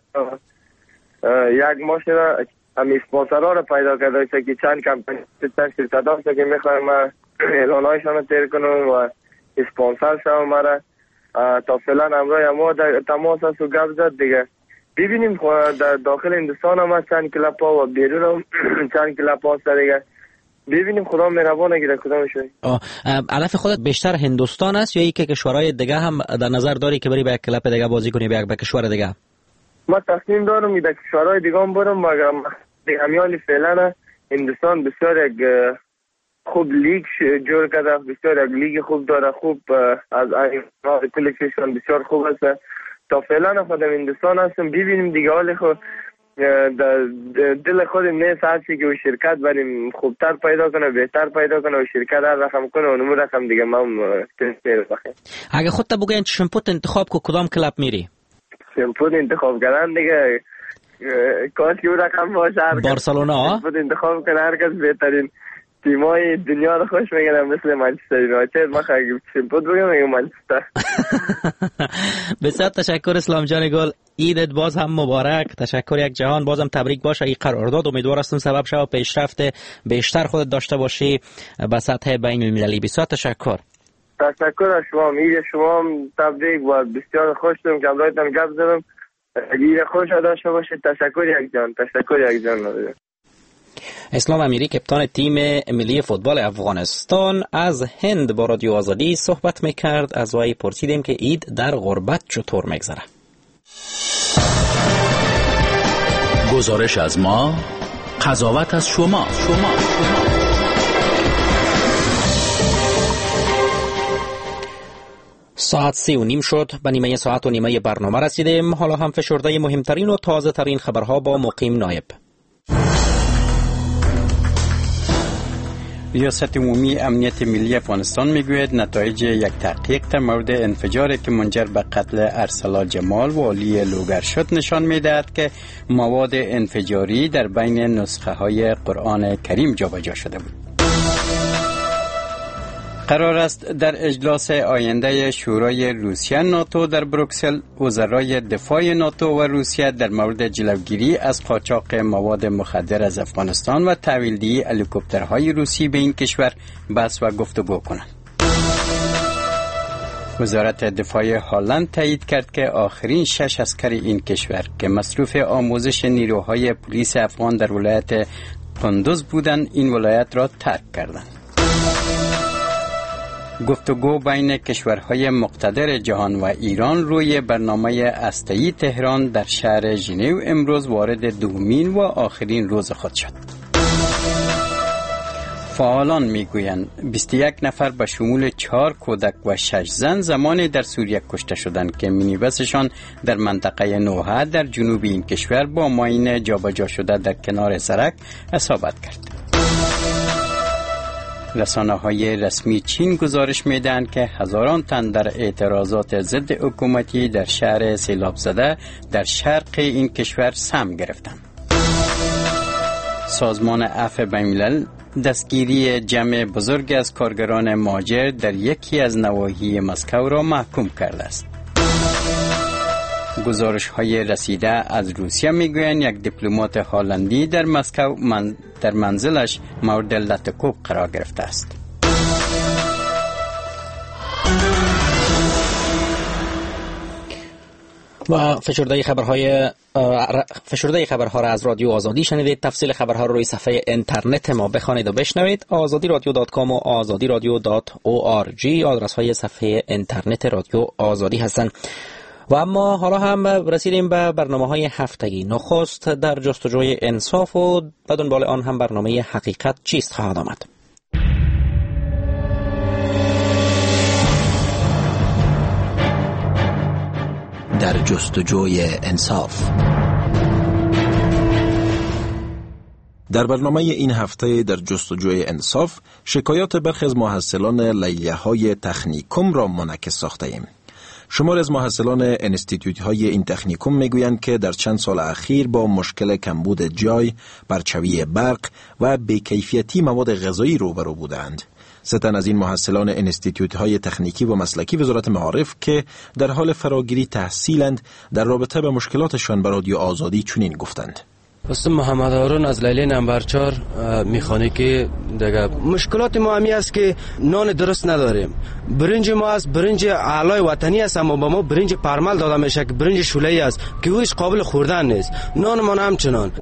یک ماه شده همی اسپانسرها را پیدا کرده که چند کمپانی چند شرکت هاست که میخوایم اعلان هایشان را تیر کنم و اسپانسر شوم مرا. تا فعلا امروز ما در تماس هست و گپ زد دیگه ببینیم در داخل هندوستان هم هست چند کلاب ها و بیرون هم چند کلاب ها هست دیگه ببینیم خدا مهربانه که در کدام شوی. هدف خودت بیشتر هندوستان است یا یک کشورهای دیگه هم در نظر داری که بری به یک کلاب دیگه بازی کنی به یک کشور دیگه؟ ما تصمیم دارم در کشورهای دیگه هم برم مگر امیال فعلا هندوستان بسیار یک خوب لیگ جور کرده، بسیار یک لیگ خوب داره، خوب از کل کشوران بسیار خوب است. تا فعلا خودم هندوستان هستم ببینیم دیگه حال خود دل خودم نیست هستی که شرکت بریم خوبتر پیدا کنه، بهتر پیدا کنه و شرکت هر رقم کنه و نمو رقم دیگه ما هم تنسیر بخیر. اگه خودت بگوین شمپوت انتخاب که کدام کلاب میری؟ شمپوت انتخاب کردن دیگه کاش که او رقم باشه، بارسلونا شمپوت انتخاب کنه هر کس بهترین تیمای دنیا رو خوش میگنم مثل منچستر یونایتد. من خیلی سیمپل بگم میگم منچستر. بسیار تشکر اسلام جان گل. عیدت باز هم مبارک. تشکر یک جهان. بازم تبریک باشه. این قرارداد امیدوار هستم سبب شه و پیشرفت بیشتر خودت داشته باشی به سطح بین المللی. بسیار تشکر. تشکر از شما. عید شما تبریک و بسیار خوشم که امروزتان گپ زدم. عید خوش داشته باشید. تشکر یک جان. تشکر یک جان. اسلام امیری کپتان تیم ملی فوتبال افغانستان از هند با رادیو آزادی صحبت میکرد. از وی پرسیدیم که عید در غربت چطور میگذره. گزارش از ما، قضاوت از شما. شما ساعت سی و نیم شد. به نیمه ساعت و نیمه برنامه رسیدیم. حالا هم فشرده مهمترین و تازه ترین خبرها با مقیم نایب. ریاست عمومی امنیت ملی افغانستان میگوید نتایج یک تحقیق در مورد انفجاری که منجر به قتل ارسلا جمال والی لوگر شد نشان میدهد که مواد انفجاری در بین نسخه های قرآن کریم جابجا شده بود. قرار است در اجلاس آینده شورای روسیه ناتو در بروکسل وزرای دفاع ناتو و روسیه در مورد جلوگیری از قاچاق مواد مخدر از افغانستان و تحویلدهی هلیکوپترهای روسی به این کشور بحث و گفتگو کنند. وزارت دفاع هلند تایید کرد که آخرین شش عسکر این کشور که مصروف آموزش نیروهای پلیس افغان در ولایت قندوز بودند این ولایت را ترک کردند. گفتگو بین کشورهای مقتدر جهان و ایران روی برنامه هسته‌ای تهران در شهر ژنو امروز وارد دومین و آخرین روز خود شد. فعالان میگویند بیست و یک نفر به شمول چهار کودک و شش زن زمانی در سوریه کشته شدند که مینیبسشان در منطقه نوحه در جنوب این کشور با ماین جابجا شده در کنار سرک اصابت کرد. رسانه های رسمی چین گزارش میدهند که هزاران تن در اعتراضات ضد حکومتی در شهر سیلاب زده در شرق این کشور سهم گرفتند. سازمان عفو بین‌الملل دستگیری جمع بزرگ از کارگران مهاجر در یکی از نواحی مسکو را محکوم کرده است. گزارش های رسیده از روسیه میگویند یک دیپلمات هلندی در مسکو من در منزلش مورد لطکوب قرار گرفته است. و فشرده خبرهای فشرده خبرها را از رادیو آزادی شنیدید. تفصیل خبرها را روی صفحه اینترنت ما بخوانید و بشنوید. آزادی رادیو دات کام و آزادی رادیو دات او آر جی آدرس های صفحه اینترنت رادیو آزادی هستند. و اما حالا هم رسیدیم به برنامه های هفتگی. نخست در جستجوی انصاف و به دنبال آن هم برنامه حقیقت چیست خواهد آمد. در جستجوی انصاف. در برنامه این هفته در جستجوی انصاف شکایات برخی از محصلان لیلیه‌های تکنیکوم را منعکس ساخته ایم. شمار از محصلان انستیتوت‌های این تکنیکوم میگویند که در چند سال اخیر با مشکل کمبود جای، برچوی برق و بی‌کیفیتی مواد غذایی روبرو بودند. ستن از این محصلان انستیتوت‌های تکنیکی و مسلکی وزارت معارف که در حال فراگیری تحصیلند در رابطه به مشکلاتشان به رادیو آزادی چنین گفتند. استاد محمد هارون از لیلی نمبر چهار میخانیکی دیگه. مشکلات ما همی است که نان درست نداریم. برنج ما است، برنج اعلای وطنی است، اما با ما برنج پرمل داده میشه که برنج شوله‌ای است که اوش قابل خوردن نیست. نان ما همچنان.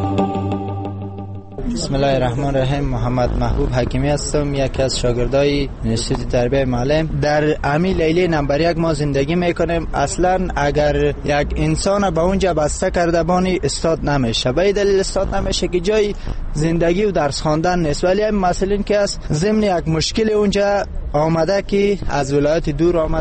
بسم الله الرحمن الرحیم. محمد محبوب حکیمی هستم، یکی از شاگردای انستیتوت تربیت معلم. در امی لیلی نمبر یک ما زندگی میکنیم. اصلا اگر یک انسان به اونجا بسته کرده بانی استاد نمیشه. به دلیل استاد نمیشه که جای زندگی و درس خواندن نیست. ولی هم مثلا که است ضمن یک مشکل اونجا آمده که از ولایت دور آمده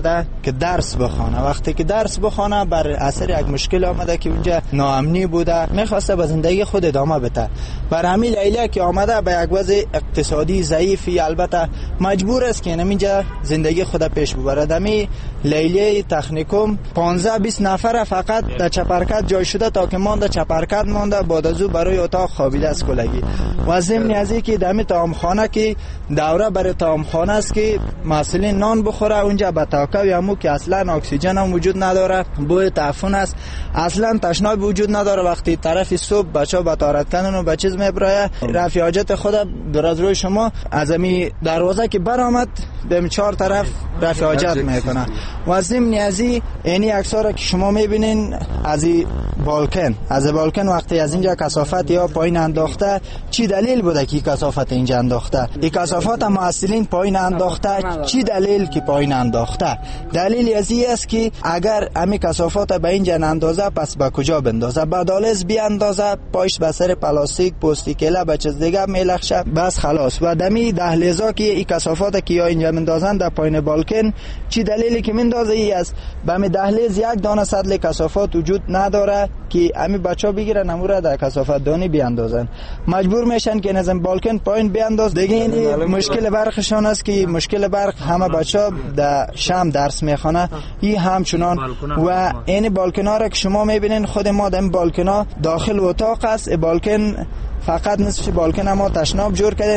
که درس بخونه. وقتی که درس بخونه بر اثر یک مشکل آمده که اونجا ناامنی بوده، میخواسته به زندگی خود ادامه بده. بر همین لیلی که آمده به یک وضع اقتصادی ضعیفی، البته مجبور است که اینجا زندگی خود پیش ببره. دمی لیلی تکنیکوم پانزده بیست نفر فقط در چپرکت جای شده تا که مانده چپرکت مانده، بعد از او برای اتاق خوابیده است کلگی. و ضمن از اینکه دمی طعامخانه که دوره برای طعامخانه است که مسئولین نان بخوره، اونجا به تاکه یمو که اصلا اکسیژن هم وجود نداره، بوی تعفن است، اصلا تشناب وجود نداره. وقتی طرف صبح بچا به طهارت کردن و به چیز میبره، رفع حاجت خود در از روی شما از می دروازه که برآمد به چهار طرف رفع حاجت میکنه. و ضمن از اینی اکثر که شما میبینین از بالکن از بالکن وقتی از اینجا کثافت یا پایین انداخته، چی دلیل بوده که کثافت اینجا انداخته؟ این کثافت مسئولین پایین انداخته، چی دلیل که پایین انداخته؟ دلیل از این است که اگر امی کثافت به اینجا اندازه پس به کجا بندازه؟ به دالز بیاندازه، پایش به سر پلاستیک پوستیکله به چیز دیگه میلخشه، بس خلاص. و دمی دهلیزا که این کثافت که یا اینجا مندازن در پایین بالکن، چی دلیلی که مندازه ای است؟ به می دهلیز یک دانه سطل کثافت وجود نداره که امی بچا بگیرن امورا در کثافت دانی بیاندازن، مجبور میشن که نظم بالکن پایین بیانداز. دیگه این مشکل برقشان است که مشکل برق همه بچا در شام درس میخونه، این همچنان. و این بالکنا را که شما میبینین خود ما در این بالکنا داخل اتاق است، بالکن فقط نصف بالکن ما تشناب جور کرده.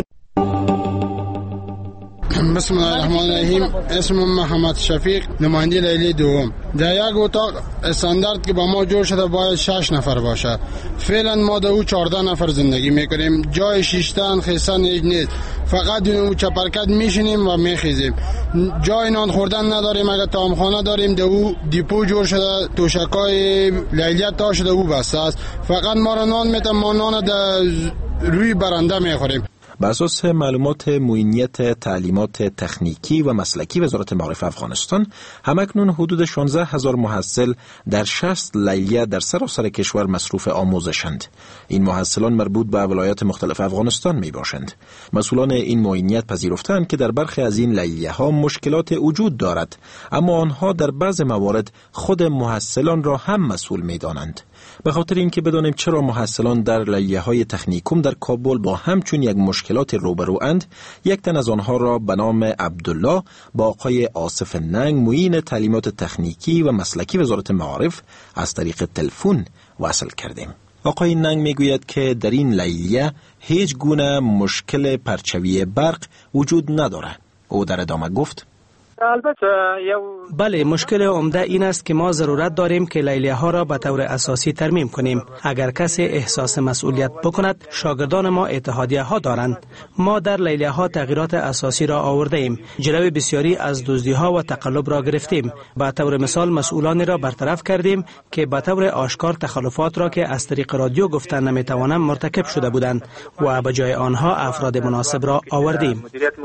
بسم الله الرحمن الرحیم. اسم محمد شفیق، نماینده لیلی دوم. در یک اتاق استاندارد که با ما جور شده باید شش نفر باشه. فعلا ما در او چهارده نفر زندگی میکنیم. جای شیشتن خیستن هیچ نیست، فقط اون چپرکت میشینیم و میخیزیم. جای نان خوردن نداریم. اگر طعامخانه داریم در او دیپو جور شده، توشکای لیلیت تا شده او بسته است، فقط ما را نان میتن، ما نان در روی برنده میخوریم. بر اساس معلومات معینیت تعلیمات تکنیکی و مسلکی وزارت معارف افغانستان، همکنون حدود شانزده هزار محصل در شصت لیلیه در سراسر کشور مصروف آموزشند. این محصلان مربوط به ولایات مختلف افغانستان می باشند. مسئولان این معینیت پذیرفتند که در برخی از این لیلیه ها مشکلات وجود دارد، اما آنها در بعض موارد خود محصلان را هم مسئول می دانند. به خاطر اینکه بدانیم چرا محصلان در لیلیه‌های تکنیکوم در کابل با همچون یک مشکلات روبروند، یک تن از آنها را به نام عبدالله با آقای آصف ننگ، معین تعلیمات تکنیکی و مسلکی وزارت معارف، از طریق تلفن وصل کردیم. آقای ننگ میگوید که در این لیلیه هیچ گونه مشکل پرچوی برق وجود نداره. او در ادامه گفت: بله، مشکل عمده این است که ما ضرورت داریم که لیلیه ها را به طور اساسی ترمیم کنیم. اگر کسی احساس مسئولیت بکند، شاگردان ما اتحادیه ها دارند. ما در لیلیه ها تغییرات اساسی را آورده ایم. جلوی بسیاری از دزدی ها و تقلب را گرفتیم. به طور مثال مسئولانی را برطرف کردیم که به طور آشکار تخلفات را که از طریق رادیو گفتن نمیتوانم مرتکب شده بودند و به جای آنها افراد مناسب را آوردیم.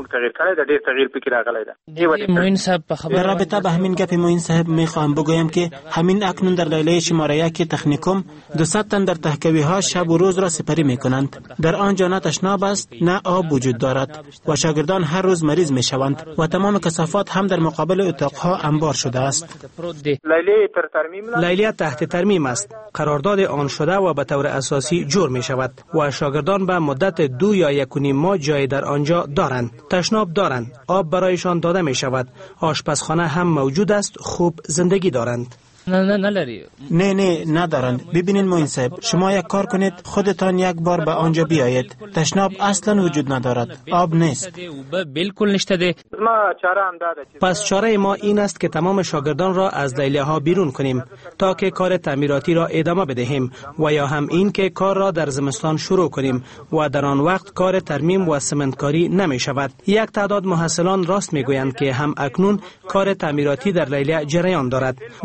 معین صاحب، در رابطه به همین گپ معین صاحب میخواهم بگویم که همین اکنون در لیلیه شماره یک تکنیکوم دوصد تن در تهکوی ها شب و روز را سپری میکنند. در آنجا نه تشناب است نه آب وجود دارد و شاگردان هر روز مریض میشوند و تمام کثافات هم در مقابل اتاق ها انبار شده است. لیلیه تحت ترمیم است. قرارداد آن شده و به طور اساسی جور می شود و شاگردان به مدت دو یا یک و نیم ماه جای در آنجا دارند. تشناب دارند، آب برایشان داده می شود، آشپزخانه هم موجود است، خوب زندگی دارند. نه نه نلری. نه نه ندارند. ببینید معین صاحب، شما یک کار کنید، خودتان یک بار به آنجا بیایید. تشناب اصلا وجود ندارد، آب نیست. بالکل نشته ده. پس چاره ما این است که تمام شاگردان را از لیلیه ها بیرون کنیم تا که کار تعمیراتی را ادامه بدهیم و یا هم این که کار را در زمستان شروع کنیم و در آن وقت کار ترمیم و سمنتکاری نمی شود. یک تعداد محصلان راست می گویند که هم اکنون کار تعمیراتی در لیلیه جریان دارد و ما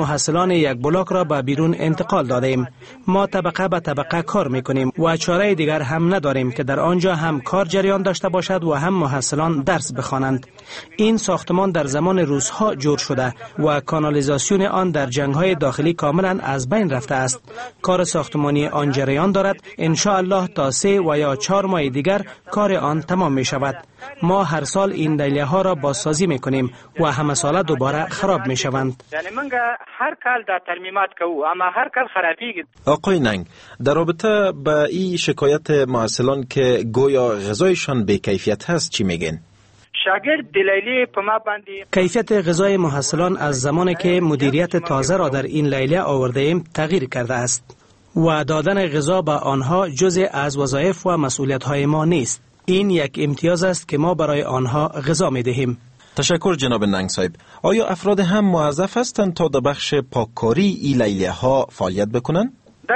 محصلان یک بلاک را به بیرون انتقال دادیم. ما طبقه به طبقه کار میکنیم و چاره دیگر هم نداریم که در آنجا هم کار جریان داشته باشد و هم محصلان درس بخوانند. این ساختمان در زمان روزها جور شده و کانالیزاسیون آن در جنگ‌های داخلی کاملا از بین رفته است. کار ساختمانی آن جریان دارد. ان شاء الله تا سه و یا چهار ماه دیگر کار آن تمام می شود. ما هر سال این لیلیه ها را بازسازی می کنیم و همه ساله دوباره خراب می شوند. یعنی منگه هر کال دا ترمیمات کو اما هر کال خرابیږي. آقای ننگ، در رابطه با این شکایت محصلان که گویا غذایشان بی کیفیت هست چی میگن؟ شاگرد لیلیه په ما باندې کیفیت غذای محصلان از زمانی که مدیریت تازه را در این لیلیه آورده ایم تغییر کرده است و دادن غذا به آنها جزء از وظایف و مسئولیت های ما نیست. این یک امتیاز است که ما برای آنها غذا می دهیم. تشکر جناب ننگ صاحب. آیا افراد هم موظف هستند تا در بخش پاککاری این لیلیه ها فعالیت بکنند؟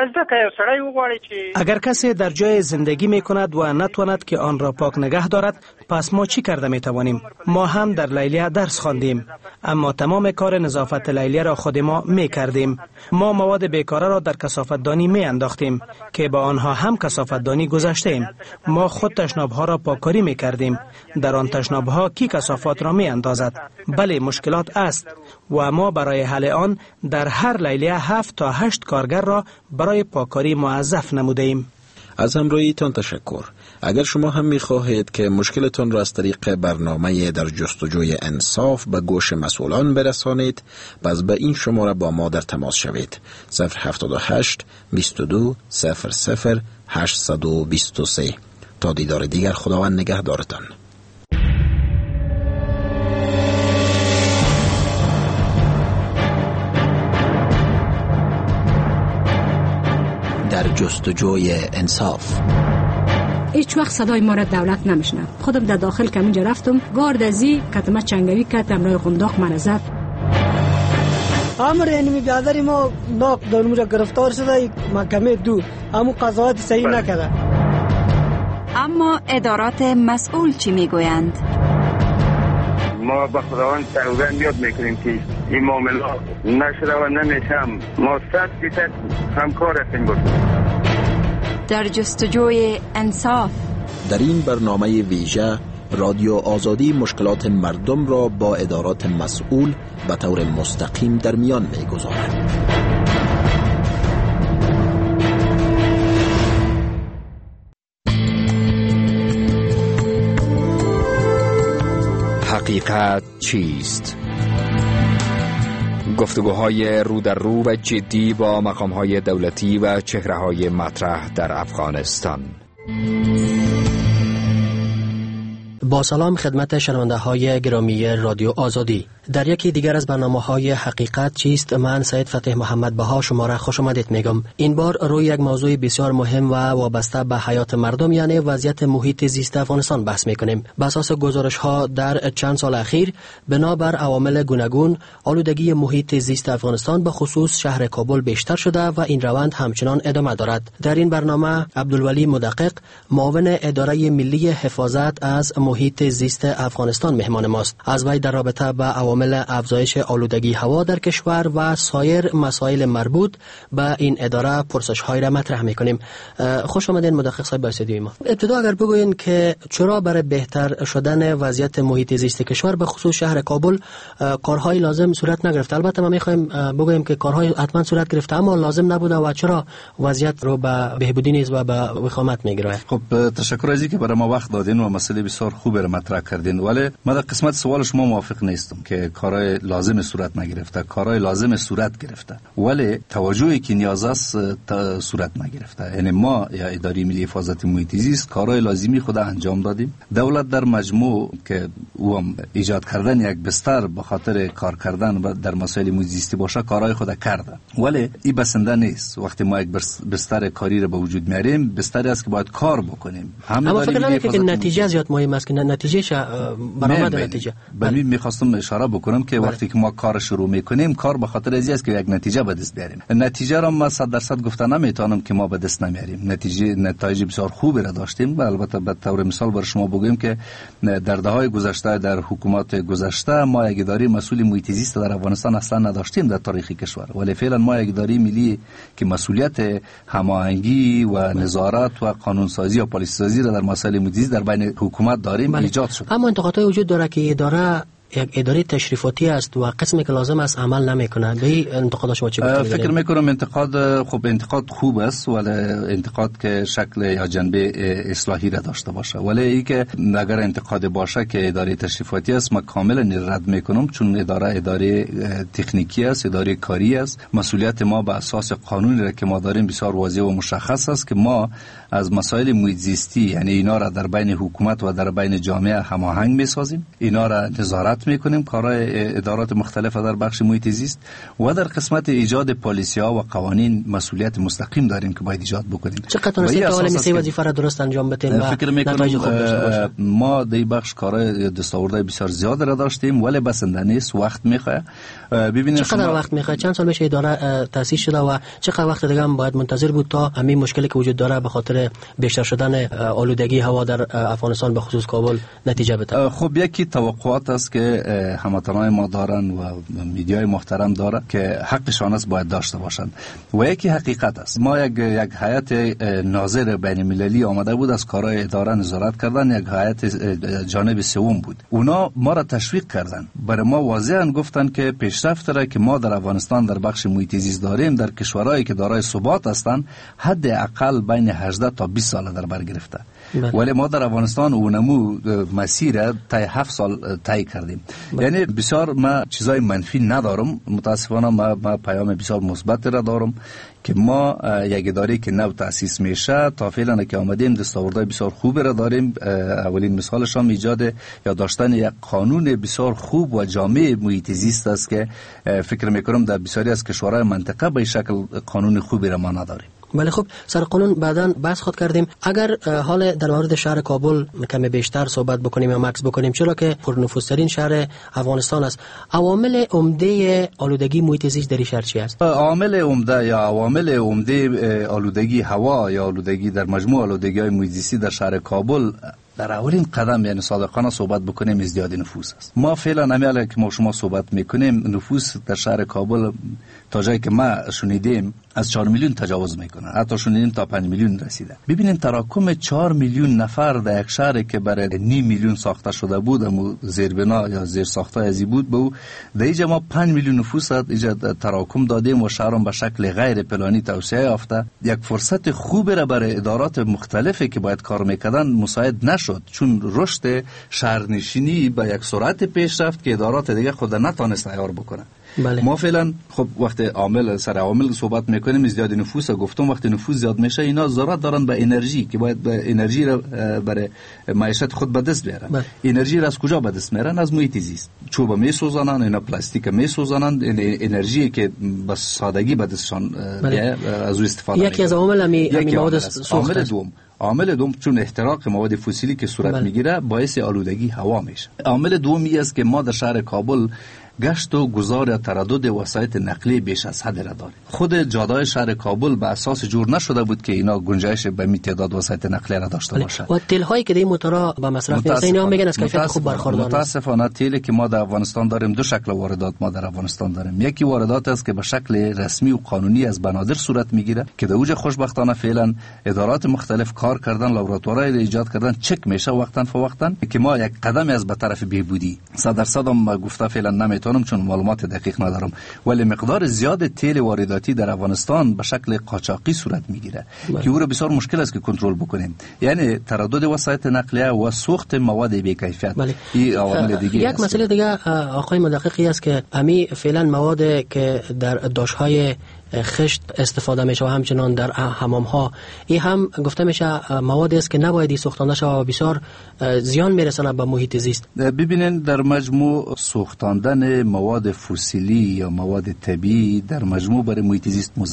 اگر کسی در جای زندگی می کند و نتواند که آن را پاک نگه دارد، پس ما چی کرده می توانیم؟ ما هم در لیلیه درس خواندیم، اما تمام کار نظافت لیلیه را خود ما می کردیم. ما مواد بیکاره را در کثافت‌دانی می انداختیم که با آنها هم کثافت‌دانی گذاشته ایم. ما خود تشناب‌ها را پاککاری می کردیم. در آن تشناب‌ها کی کثافات را می اندازد؟ بله، مشکلات است و ما برای حل آن در هر لیلیه هفت تا هشت کارگر را برای پاککاری موظف نموده ایم. از همراهیتان تشکر. اگر شما هم می خواهید که مشکلتان را از طریق برنامه در جستجوی انصاف به گوش مسئولان برسانید، پس به این شماره با ما در تماس شوید. صفر هفتاد و هشت بیست و دو صفر صفر هشتصد و بیست و سه. تا دیدار دیگر، خداوند نگهدارتان. در جستجوی انصاف. هیچ وقت صدای ما را دولت نمیشنه. خودم در داخل که اینجا رفتم، گارد ازی کتمه چنگوی کت امرای قنداق من زد. امر اینمی بیادری ما ناق دارموجا گرفتار شده محکمه دو، اما قضاوت صحیح نکرده. اما ادارات مسئول چی میگویند؟ ما به خداوند سوگند یاد میکنیم که این معاملات نشده و نمیشم. ما صد فیصد همکار هستیم بود. در جستجوی انصاف. در این برنامه ویژه رادیو آزادی مشکلات مردم را با ادارات مسئول به طور مستقیم در میان میگذارد. حقیقت چیست؟ گفتگوهای رو در رو و جدی با مقامهای دولتی و چهره‌های مطرح در افغانستان. با سلام خدمت شنونده های گرامی رادیو آزادی. در یکی دیگر از برنامه‌های حقیقت چیست، من سید فتح محمد بها شما را خوش آمدید میگم. این بار روی یک موضوع بسیار مهم و وابسته به حیات مردم، یعنی وضعیت محیط زیست افغانستان بحث میکنیم. بر اساس گزارش‌ها در چند سال اخیر بنابر عوامل گوناگون آلودگی محیط زیست افغانستان به خصوص شهر کابل بیشتر شده و این روند همچنان ادامه دارد. در این برنامه عبدالولی مدقق، معاون اداره ملی حفاظت از محیط زیست افغانستان مهمان ماست. از وی در رابطه با عوامل افزایش آلودگی هوا در کشور و سایر مسائل مربوط به این اداره پرسش‌های را مطرح می‌کنیم. خوش آمدین مدقق صاحب به استودیوی ما. ابتدا اگر بگوین که چرا برای بهتر شدن وضعیت محیط زیست کشور به خصوص شهر کابل کارهای لازم صورت نگرفته؟ البته ما می‌خوایم بگویم که کارهای حتما صورت گرفته اما لازم نبوده و چرا وضعیت رو به بهبودی نیز و به وخامت می‌گیره. خب تشکر از اینکه برای ما وقت دادین و مسئله بسیار خوب را مطرح کردین، ولی من در قسمت سوال شما موافق نیستم که کارهای لازم صورت نگرفته. کارهای لازم صورت گرفته ولی توجهی که نیاز است صورت نگرفته. یعنی ما یا اداره ملی حفاظت محیط زیست کارهای لازمی خود انجام دادیم. دولت در مجموع که او هم ایجاد کردن یک بستر به خاطر کار کردن در مسائل محیط زیستی باشه کارهای خود کرده، ولی این بسنده نیست. وقتی ما یک بستر کاری را به وجود میاریم، بستری است که باید کار بکنیم. اما فکر نکنم که نتیجه زیاد مهم است که نتیجه برآمد نتیجه. بله میخواستم اشاره بکنم که وقتی که ما کار شروع میکنیم کار به خاطر ازی است که یک نتیجه به دست بیاریم. نتیجه را ما صد درصد گفته نمیتونم که ما به دست نمیاریم. نتیجه نتایج بسیار خوبی را داشتیم. البته به طور مثال بر شما بگویم که در دهه‌های گذشته در حکومت گذشته ما یک اداره مسئول محیط زیست در افغانستان اصلا نداشتیم در تاریخ کشور، ولی فعلا ما یک اداره ملی که مسئولیت هماهنگی و نظارت و قانونسازی و پالیسی سازی را در مسائل محیط زیست در بین حکومت داریم ایجاد شد. اما انتقادات وجود داره که اداره یک اداره تشریفاتی است و قسمی که لازم است عمل نمیکنه. به این انتقاد شما چی گفتید؟ فکر میکنم انتقاد خوب انتقاد خوب است، ولی انتقاد که شکل یا جنبه اصلاحی را داشته باشه. ولی ای که اگر انتقاد باشه که اداره تشریفاتی است ما کاملا رد میکنم، چون اداره اداره تکنیکی است، اداره کاری است. مسئولیت ما به اساس قانونی را که ما داریم بسیار واضح و مشخص است که ما از مسائل محیط زیستی یعنی اینا را در بین حکومت و در بین جامعه هماهنگ میسازیم، اینا را نظارت میکنیم، کارهای ادارات مختلف در بخش محیط زیست و در قسمت ایجاد پالیسی ها و قوانین مسئولیت مستقیم داریم که باید ایجاد بکنیم. چقدر تونستید تا حالا میسی وظیفه را درست انجام بدین و نتایج خوب داشته باشه؟ ما در بخش کارهای دستاوردهای بسیار زیاد را داشتیم، ولی بسنده نیست، وقت میخواد. ببینید چقدر وقت میخواد؟ چند سال میشه اداره تاسیس شده و چقدر وقت دیگه هم باید منتظر بود تا همین مشکلی که وجود داره به خاطر بیشتر شدن آلودگی هوا در افغانستان به خصوص کابل نتیجه بده؟ خب یکی توقعات است که هموطنان ما دارن و میدیای محترم داره که حقشان است باید داشته باشند و یکی حقیقت است. ما یک یک هیئت ناظر بین المللی آمده بود از کارهای اداره نظارت کردن، یک هیئت جانب سوم بود. اونا ما را تشویق کردن، برای ما واضحا گفتن که پیشرفت را که ما در افغانستان در بخش محیط زیست داریم در کشورهایی که دارای ثبات هستند حد اقل بین هجده تا بیست سال در بر گرفته. ولی ما در افغانستان اونمو مسیر تا هفت سال طی کردیم. یعنی بسیار ما چیزای منفی ندارم، متاسفانه ما, ما پیام بسیار مثبت را دارم که ما یک اداره که نو تأسیس میشه تا فعلا که آمدیم دستاوردهای بسیار خوب را داریم. اولین مثالش هم ایجاد یا داشتن یک قانون بسیار خوب و جامع محیط زیست است که فکر میکنم در بسیاری از کشورهای منطقه به شکل قانون خوبی را ما نداریم. بله خب سر قانون بعداً بحث خود کردیم. اگر حال در مورد شهر کابل کمی بیشتر صحبت بکنیم یا مکس بکنیم، چرا که پرنفوذترین شهر افغانستان است، عوامل عمده آلودگی محیط زیست در این شهر چی است؟ عامل عمده یا عوامل عمده آلودگی هوا یا آلودگی در مجموع آلودگی‌های محیط زیستی در شهر کابل در اولین قدم یعنی صادقانه صحبت بکنیم ازدیاد نفوس است. ما فعلا نمیاله که ما شما صحبت میکنیم نفوس در شهر کابل تا جایی که ما شنیدیم از چهار میلیون تجاوز میکنه، حتی شنیدیم تا پنج میلیون رسیده. ببینید تراکم چهار میلیون نفر در یک شهر که برای نیم میلیون ساخته شده بود، اما زیربنا یا زیر ساخته ازی بود، به او در اینجا ما پنج میلیون نفوس اینجا تراکم دادیم و شهرم به شکل غیر پلانی توسعه یافته. یک فرصت خوب را برای ادارات مختلفی که باید کار میکردن مساعد نشد، چون رشد شهرنشینی به یک سرعت پیش رفت که ادارات دیگه خود نتونست عیار بکنه. بله. ما فعلا خب وقتی عامل سر عامل صحبت میکنیم زیاد نفوس گفتم، وقتی نفوس زیاد میشه اینا ضرورت دارن به انرژی که باید به انرژی را برای معیشت خود به دست بیارن. بله. انرژی را از کجا به دست میارن؟ از محیط زیست. چوب میسوزانن، اینا پلاستیک میسوزانن، انرژی که به سادگی به دستشان بله. از او استفاده یکی از عوامل همین مواد عامل دوم عامل دوم چون احتراق مواد فسیلی که صورت بله. میگیره باعث آلودگی هوا میشه. عامل دومی است که ما در شهر کابل گشت و گذار یا تردد وسایط نقلیه بیش از حد را داریم. خود جاده‌های شهر کابل به اساس جور نشده بود که اینا گنجایش به می تعداد وسایط نقلیه را داشته باشه. و تیل‌هایی که این موتورها به مصرف میرسه اینا میگن از کیفیت خوب برخوردار است. متاسفانه تیلی که ما در افغانستان داریم دو شکل واردات ما در افغانستان داریم. یکی واردات است که به شکل رسمی و قانونی از بنادر صورت میگیره که در اوج خوشبختانه فعلا ادارات مختلف کار کردن، لابراتوارهای ایجاد کردن، چک میشه وقتاً فوقتاً که ما یک قدم از به طرف بهبودی صد درصد هم گفته فعلا نمیتونم چون معلومات دقیق ندارم، ولی مقدار زیاد تیل وارداتی در افغانستان به شکل قاچاقی صورت میگیره که او را بسیار مشکل است که کنترل بکنیم. یعنی تردد وسایط نقلیه و سوخت مواد بی کیفیت. این عوامل دیگه یک مسئله دیگه آقای مدققی است که امی فعلا مواد که در داشهای خشت استفاده میشه و همچنان در حمام ها این هم گفته میشه موادی است که نباید سوختانده شود و بسیار زیان میرسونه به محیط زیست. ببینید در مجموع سوختاندن مواد فسیلی یا مواد طبیعی در مجموع برای محیط زیست مضر است.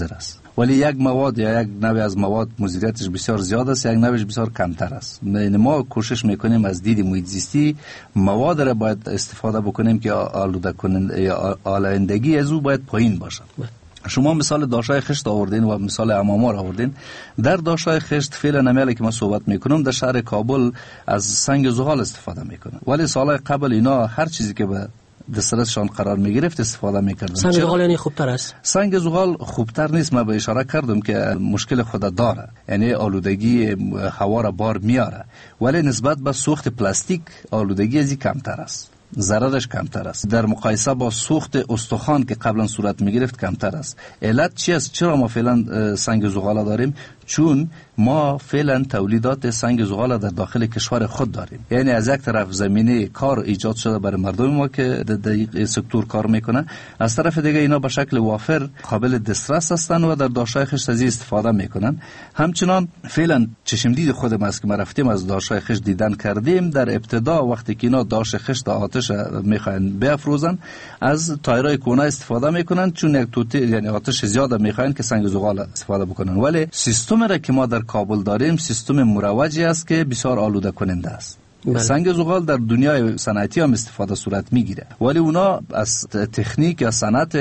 ولی یک مواد یا یک نوع از مواد مضرتش بسیار زیاد است، یک نوعش بسیار کمتر است. ما کوشش میکنیم از دید محیط زیستی مواد را باید استفاده بکنیم که آلوده کننده یا آلایندگی از او باید پایین باشد. شما مثال داشای خشت آوردین و مثال امامار آوردین. در داشای خشت فعلا نمیاله که ما صحبت میکنم در شهر کابل از سنگ زغال استفاده میکنن، ولی سالهای قبل اینا هر چیزی که به دسترسشان قرار میگرفت استفاده میکردن. سنگ زغال یعنی خوبتر است؟ سنگ زغال خوبتر نیست. من به اشاره کردم که مشکل خود داره، یعنی آلودگی هوا را بار میاره، ولی نسبت به سوخت پلاستیک آلودگی ازی کمتر است، ضررش کمتر است. در مقایسه با سوخت استخوان که قبلا صورت میگرفت کمتر است. علت چی است؟ چرا ما فعلا سنگ زغال داریم؟ چون ما فعلا تولیدات سنگ زغال در داخل کشور خود داریم. یعنی از یک طرف زمینه کار ایجاد شده برای مردم ما که در سکتور کار میکنن، از طرف دیگه اینا به شکل وافر قابل دسترس هستند و در داشای خشت از استفاده میکنن. همچنان فعلا چشمدید خودم است که ما رفتیم از داشای خشت دیدن کردیم. در ابتدا وقتی که اینا داش خشت آتش میخواین بیافروزن، از تایرای کونه استفاده میکنن، چون یک توتی یعنی آتش زیاد میخواین که سنگ زغال استفاده بکنن. ولی سیستم را که ما در کابل داریم سیستم مروجی است که بسیار آلوده کننده است. بله. سنگ زغال در دنیای صنعتی هم استفاده صورت میگیره، ولی اونا از تکنیک یا صنعت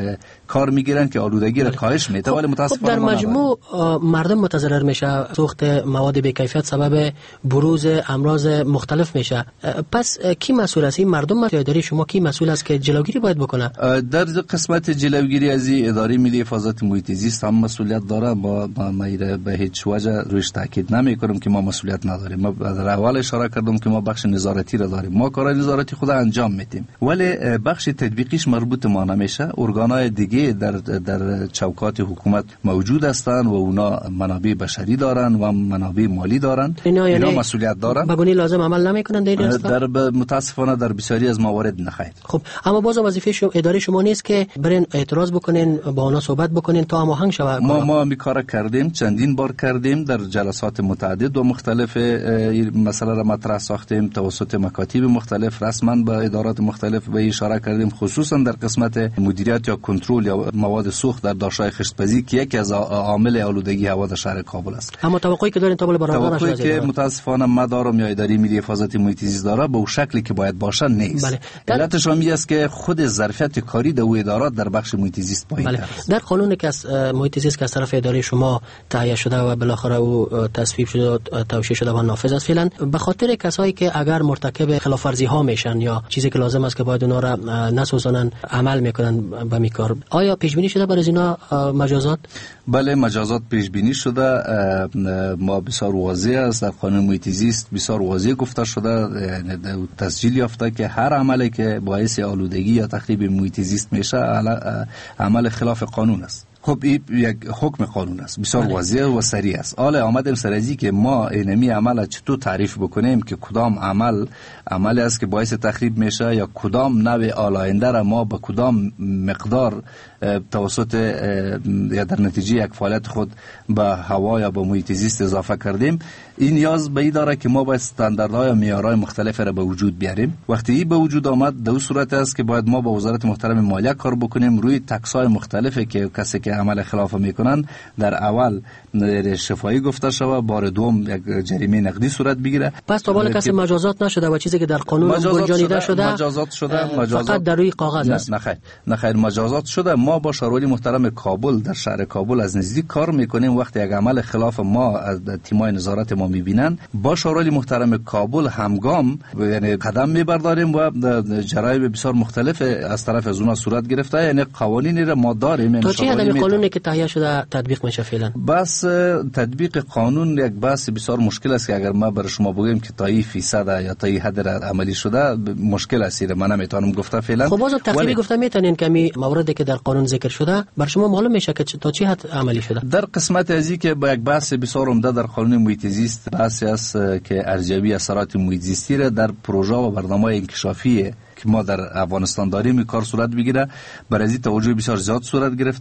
کار میگیرن که آلودگی را کاهش میده. ولی متاسفانه در مجموع مردم متضرر میشه، سوخت مواد بی‌کیفیت سبب بروز امراض مختلف میشه. پس کی مسئول است؟ این مردم اداره شما کی مسئول است که جلوگیری باید بکنه؟ در قسمت جلوگیری از اداره ملی حفاظت محیط زیست هم مسئولیت داره. با ما به هیچ وجه روش تاکید نمیکنم که ما مسئولیت نداریم. ما در اول اشاره کردم که ما بخش نظارتی را داریم، ما کارهای نظارتی خود انجام میدیم، ولی بخش تطبیقیش مربوط ما نمیشه. ارگان‌های دیگه در در چوکات حکومت موجود هستند و اونا منابع بشری دارن و منابع مالی دارن. اینا, اینا مسئولیت دارن. بگونی لازم عمل نمیکنن در در متاسفانه در بسیاری از موارد نخیر. خب اما باز وظیفه شما اداره شما نیست که برین اعتراض بکنین، با اونا صحبت بکنین تا هماهنگ شود؟ ما ما می کار کردیم، چندین بار کردیم، در جلسات متعدد و مختلف مسئله را مطرح ساختیم، توسط مکاتب مختلف رسما به ادارات مختلف به اشاره کردیم، خصوصا در قسمت مدیریت یا کنترل یا مواد سوخت در داشای خشت‌پزی که یکی از عوامل آلودگی هوا در شهر کابل است. اما توقعی که دارین تا بالا برآورده نشه؟ توقعی که متاسفانه مدارم یا اداره ملی حفاظت محیط زیست داره به اون شکلی که باید باشه نیست. بله. علتش هم است که خود ظرفیت کاری در اون ادارات در بخش محیط زیست پایین بله. است. در قانون که از محیط زیست که از طرف اداره شما تهیه شده و بالاخره او تصویب شده، توشیح شده و نافذ است فعلا، به خاطر کسایی که اگر مرتکب خلاف ورزی ها میشن یا چیزی که لازم است که باید اونا را نسوزانن عمل میکنن به میکار، آیا پیش بینی شده برای اینا مجازات؟ بله مجازات پیش بینی شده. ما بسیار واضح است در قانون محیط زیست بسیار واضح گفته شده، یعنی تسجیل یافته که هر عملی که باعث آلودگی یا تخریب محیط زیست میشه عمل خلاف قانون است. خب این یک حکم قانون است، بسیار واضح و سریع است. حالا آمدیم سرازی که ما اینمی عمل چطور تعریف بکنیم که کدام عمل عملی است که باعث تخریب میشه یا کدام نوع آلاینده را ما به کدام مقدار توسط یا در نتیجه یک فعالیت خود به هوا یا به محیط زیست اضافه کردیم. این نیاز به این داره که ما باید استانداردهای و معیارهای مختلف را به وجود بیاریم. وقتی این به وجود آمد در صورت است که باید ما با وزارت محترم مالیه کار بکنیم روی تکسای مختلفی که کسی که عمل خلاف میکنن در اول شفایی گفته شود، بار دوم یک جریمه نقدی صورت بگیره. پس تا بالا کسی مجازات نشده و چیزی که در قانون گنجانیده شده مجازات شده مجازات فقط در روی کاغذ است. نه خیر نه خیر مجازات شده. ما با شورای محترم کابل در شهر کابل از نزدیک کار میکنیم. وقتی یک عمل خلاف ما از تیمای نظارت ما میبینن، با شورای محترم کابل همگام یعنی قدم میبرداریم و جرایم بسیار مختلف از طرف از اونها صورت گرفته. یعنی قوانینی را ما داریم. تا چه حد قانونی که تهیه شده تطبیق میشه فعلا؟ بس تطبیق قانون یک بحث بسیار مشکل است که اگر ما برای شما بگیم که تا این فیصد یا تا این حد عملی شده مشکل است. من نمیتونم گفته فعلا. خب بازم تقریبا گفته میتونین که می مواردی که در قانون ذکر شده بر شما معلوم میشه که تا چه حد عملی شده؟ در قسمت ازی که با یک بحث بسیار عمده در قانون محیط زیست بحث است که ارزیابی اثرات محیط زیستی را در پروژه و برنامه انکشافی که ما در افغانستان داریم کار صورت بگیره. برای این توجه بسیار زیاد صورت گرفته. تمام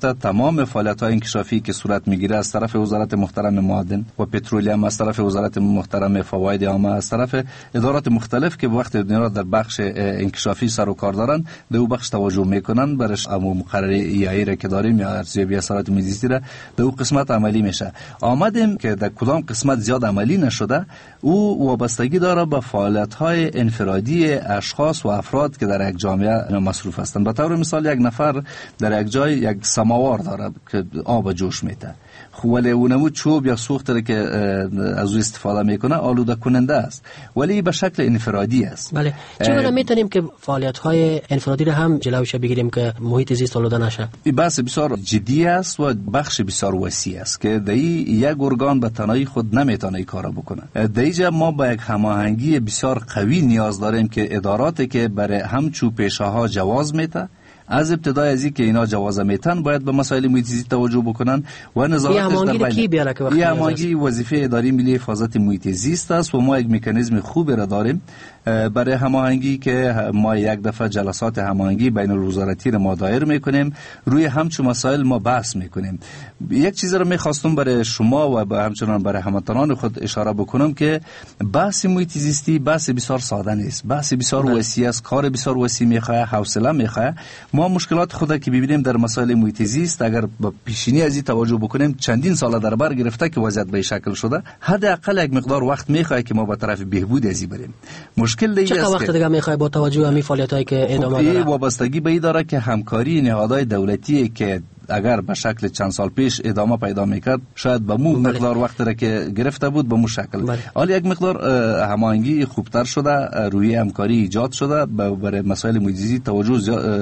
تمام فعالیت‌های انکشافی که صورت میگیره از طرف وزارت محترم معادن و پترولیوم، از طرف وزارت محترم فواید عامه، از طرف ادارات مختلف که وقت اینا در بخش انکشافی سر و کار دارن به او بخش توجه میکنن، برش امو مقرره ایایی را که داریم یا ارزیابی اثرات محیط زیستی را به او قسمت عملی میشه. آمدیم که در کدام قسمت زیاد عملی نشده، او وابستگی داره به فعالیت‌های انفرادی اشخاص و افراد که در یک جامعه مصروف هستند. به طور مثال یک نفر در یک جای یک سماوار داره که آب جوش میده، ولی اونمو چوب یا سوخت که از او استفاده میکنه آلوده کننده است، ولی به شکل انفرادی است. بله، چطور میتونیم که فعالیت‌های انفرادی را هم جلوش بگیریم که محیط زیست آلوده نشه؟ این بحث بسیار جدی است و بخش بسیار وسیع است که در یک ارگان به تنهایی خود نمیتونه این کارا بکنه. در اینجا ما با یک هماهنگی بسیار قوی نیاز داریم که اداراتی که برای همچو پیشه‌ها جواز میده، از ابتدای از اینکه اینا جواز میتن باید به مسائل محیط زیستی توجه بکنن و نظارتش در بین. کی بیاره که وقتی این هماهنگی وظیفه اداره ملی حفاظت محیط زیست است و ما یک مکانیزم خوبی را داریم برای هماهنگی که ما یک دفعه جلسات هماهنگی بین الوزارتی را ما دایر میکنیم، روی همچون مسائل ما بحث میکنیم. یک چیز را میخواستم برای شما و به همچنان برای هموطنان خود اشاره بکنم که بحث محیط زیستی بحث بسیار ساده نیست، بحث بسیار وسیع است، کار بسیار وسیع میخواد، حوصله میخواد. ما مشکلات خود که ببینیم در مسائل محیط زیست اگر با پیشینی از این توجه بکنیم چندین سال در بر گرفته که وضعیت به شکل شده، حداقل یک مقدار وقت میخواد که ما به طرف بهبود از این بریم. مشکل دیگه چقدر وقت دیگه میخواد با توجه به همین فعالیتایی که ادامه داره؟ وابستگی به این داره که همکاری نهادهای دولتی که اگر به شکل چند سال پیش ادامه پیدا میکرد شاید به مو مقدار وقت را که گرفته بود به مو شکل، حالا یک مقدار هماهنگی خوبتر شده، روی همکاری ایجاد شده، برای مسائل محیط زیستی توجه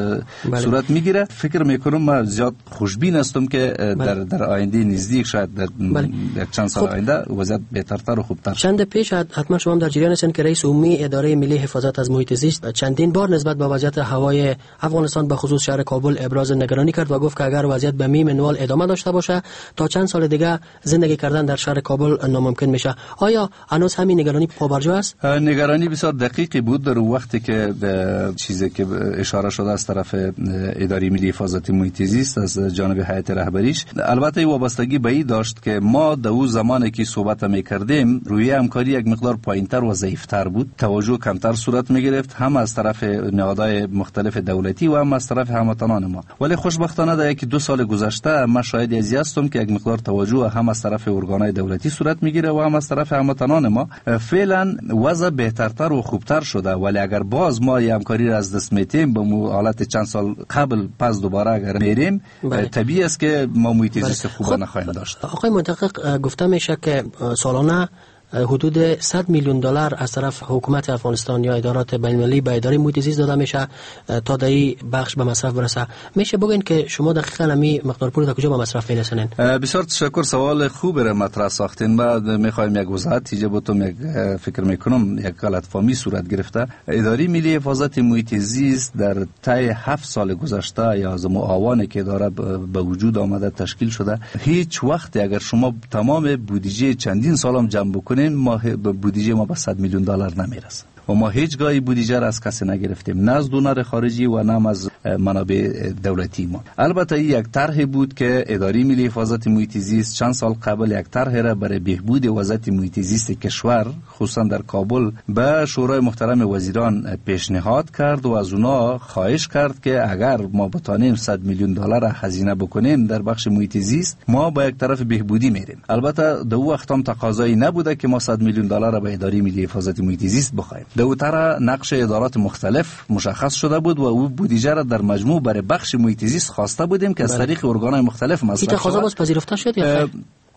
صورت میگیره. فکر میکنم من زیاد خوشبین هستم که در در آینده نزدیک شاید در یک چند سال آینده وضعیت بهترتر و خوبتر. چند پیش حتما شما در جریان هستین که رئیس عمومی اداره ملی حفاظت از محیط زیست چندین بار نسبت به وضعیت هوای افغانستان به خصوص شهر کابل ابراز نگرانی کرد و گفت که اگر وضعیت به می منوال ادامه داشته باشه تا چند سال دیگه زندگی کردن در شهر کابل ناممکن میشه. آیا هنوز همین نگرانی پابرجا است؟ نگرانی بسیار دقیقی بود در وقتی که چیزی که اشاره شده از طرف اداره ملی حفاظت محیط زیست از جانب هیئت رهبریش، البته وابستگی به این داشت که ما در اون زمانی که صحبت میکردیم روی همکاری یک مقدار پایینتر و ضعیفتر بود، توجه کمتر صورت میگرفت هم از طرف نهادهای مختلف دولتی و هم از طرف هموطنان ما. ولی خوشبختانه در یک دو سال گذشته ما شاهد ازی هستم که یک مقدار توجه هم از طرف ارگانهای دولتی صورت میگیره و هم از طرف هموطنان ما. فعلا وضع بهترتر و خوبتر شده، ولی اگر باز ما این همکاری را از دست میتیم به حالت چند سال قبل پس دوباره اگر میریم طبیعی است که ما محیط زیست خوب خب نخواهیم داشت. آقای محقق گفته میشه که سالانه حدود صد میلیون دلار از طرف حکومت افغانستان یا ادارات بین‌المللی به اداره محیط زیست داده میشه تا در این بخش به مصرف برسه. میشه بگین که شما دقیقاً همین مقدار پول تا کجا به مصرف میرسونین؟ بسیار تشکر، سوال خوب را مطرح ساختین. بعد میخوایم یک وضاحت ایجا بتم یک فکر میکنم یک غلط فهمی صورت گرفته. اداره ملی حفاظت محیط زیست در طی هفت سال گذشته یا از معاونتی که داره به وجود آمده تشکیل شده، هیچ وقت اگر شما تمام بودجه چندین سالم جمع بکنین ما بودجه ما به صد میلیون دلار نمیرسه و ما هیچ گاهی بودجه را از کسی نگرفتیم، نه از دونر خارجی و نه از منابع دولتی ما. البته یک طرح بود که اداره ملی حفاظت محیط زیست چند سال قبل یک طرح را برای بهبود وضعیت محیط زیست کشور خصوصا در کابل به شورای محترم وزیران پیشنهاد کرد و از اونا خواهش کرد که اگر ما بتانیم صد میلیون دلار هزینه بکنیم در بخش محیط زیست ما با یک طرف بهبودی میریم. البته در وقت هم تقاضایی نبوده که ما صد میلیون دلار به اداره ملی حفاظت محیط زیست بخوایم. در طرح نقش ادارات مختلف مشخص شده بود و او بودجه را در مجموع برای بخش محیط زیست خواسته بودیم که از طریق ارگان‌های مختلف مصرف شود. این تقاضا باز پذیرفته شد یا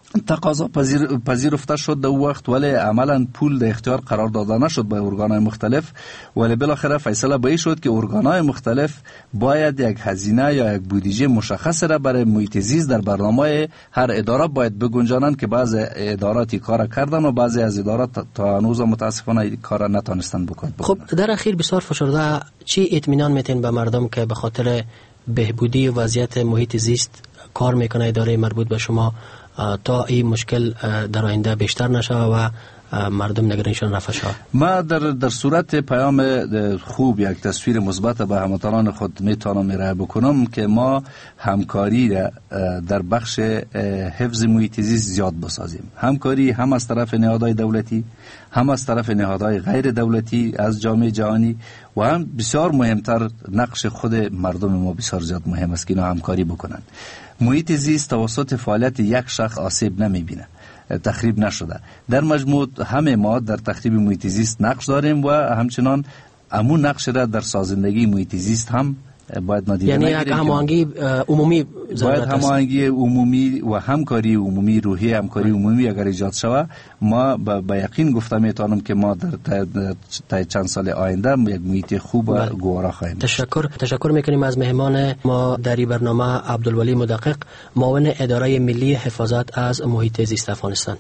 تقاضا پذیر پذیرفته شد در وقت، ولی عملا پول در اختیار قرار داده نشد به ارگان‌های مختلف، ولی بالاخره فیصله به این شد که ارگان‌های مختلف باید یک هزینه یا یک بودجه مشخص را برای محیط زیست در برنامه هر اداره باید بگنجانند که بعضی اداراتی کار کردن و بعضی از ادارات تا هنوز متاسفانه کار نتونستند بکنند. خب در اخیر بسیار فشرده چی اطمینان میتین به مردم که به خاطر بهبودی وضعیت محیط زیست کار میکنه اداره مربوط به شما تا این مشکل در آینده بیشتر نشه و مردم نگرانشان رفش ها؟ ما در در صورت پیام خوب یک تصویر مثبت به هموطنان خود میتونم ارائه بکنم که ما همکاری در بخش حفظ محیط زیست زیاد بسازیم. همکاری هم از طرف نهادهای دولتی، هم از طرف نهادهای غیر دولتی از جامعه جهانی و هم بسیار مهمتر نقش خود مردم ما بسیار زیاد مهم است که اینا همکاری بکنن. محیط زیست توسط فعالیت یک شخص آسیب نمیبینه، تخریب نشده. در مجموع همه ما در تخریب محیط زیست نقش داریم و همچنان همون نقش را در سازندگی محیط زیست هم باید نادیده یعنی نگیریم. یعنی هماهنگی عمومی باید هماهنگی عمومی و همکاری عمومی، روحی همکاری عمومی اگر ایجاد شود، ما با یقین گفته میتونم که ما در تا چند سال آینده یک محیط خوب و گوارا خواهیم. تشکر تشکر میکنیم از مهمان ما در این برنامه، عبدالولی مدقق، معاون اداره ملی حفاظت از محیط زیست افغانستان.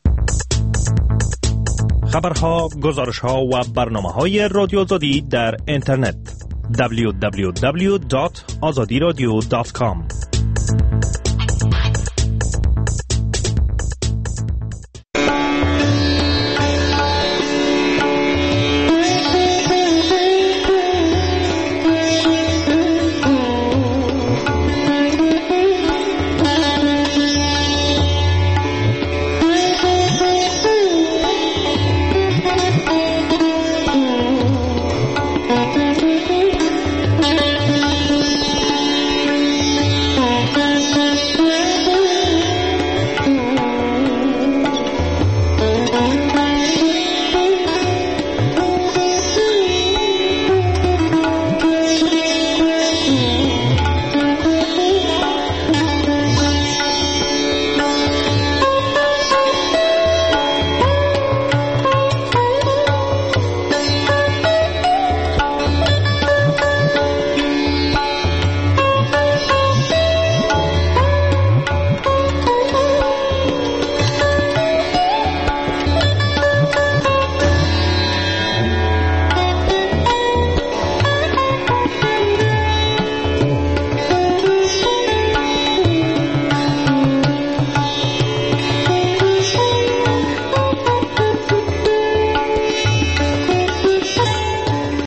خبرها، گزارشها و برنامه‌های رادیو آزادی در اینترنت دبلیو دبلیو دبلیو دات آزادی رادیو دات کام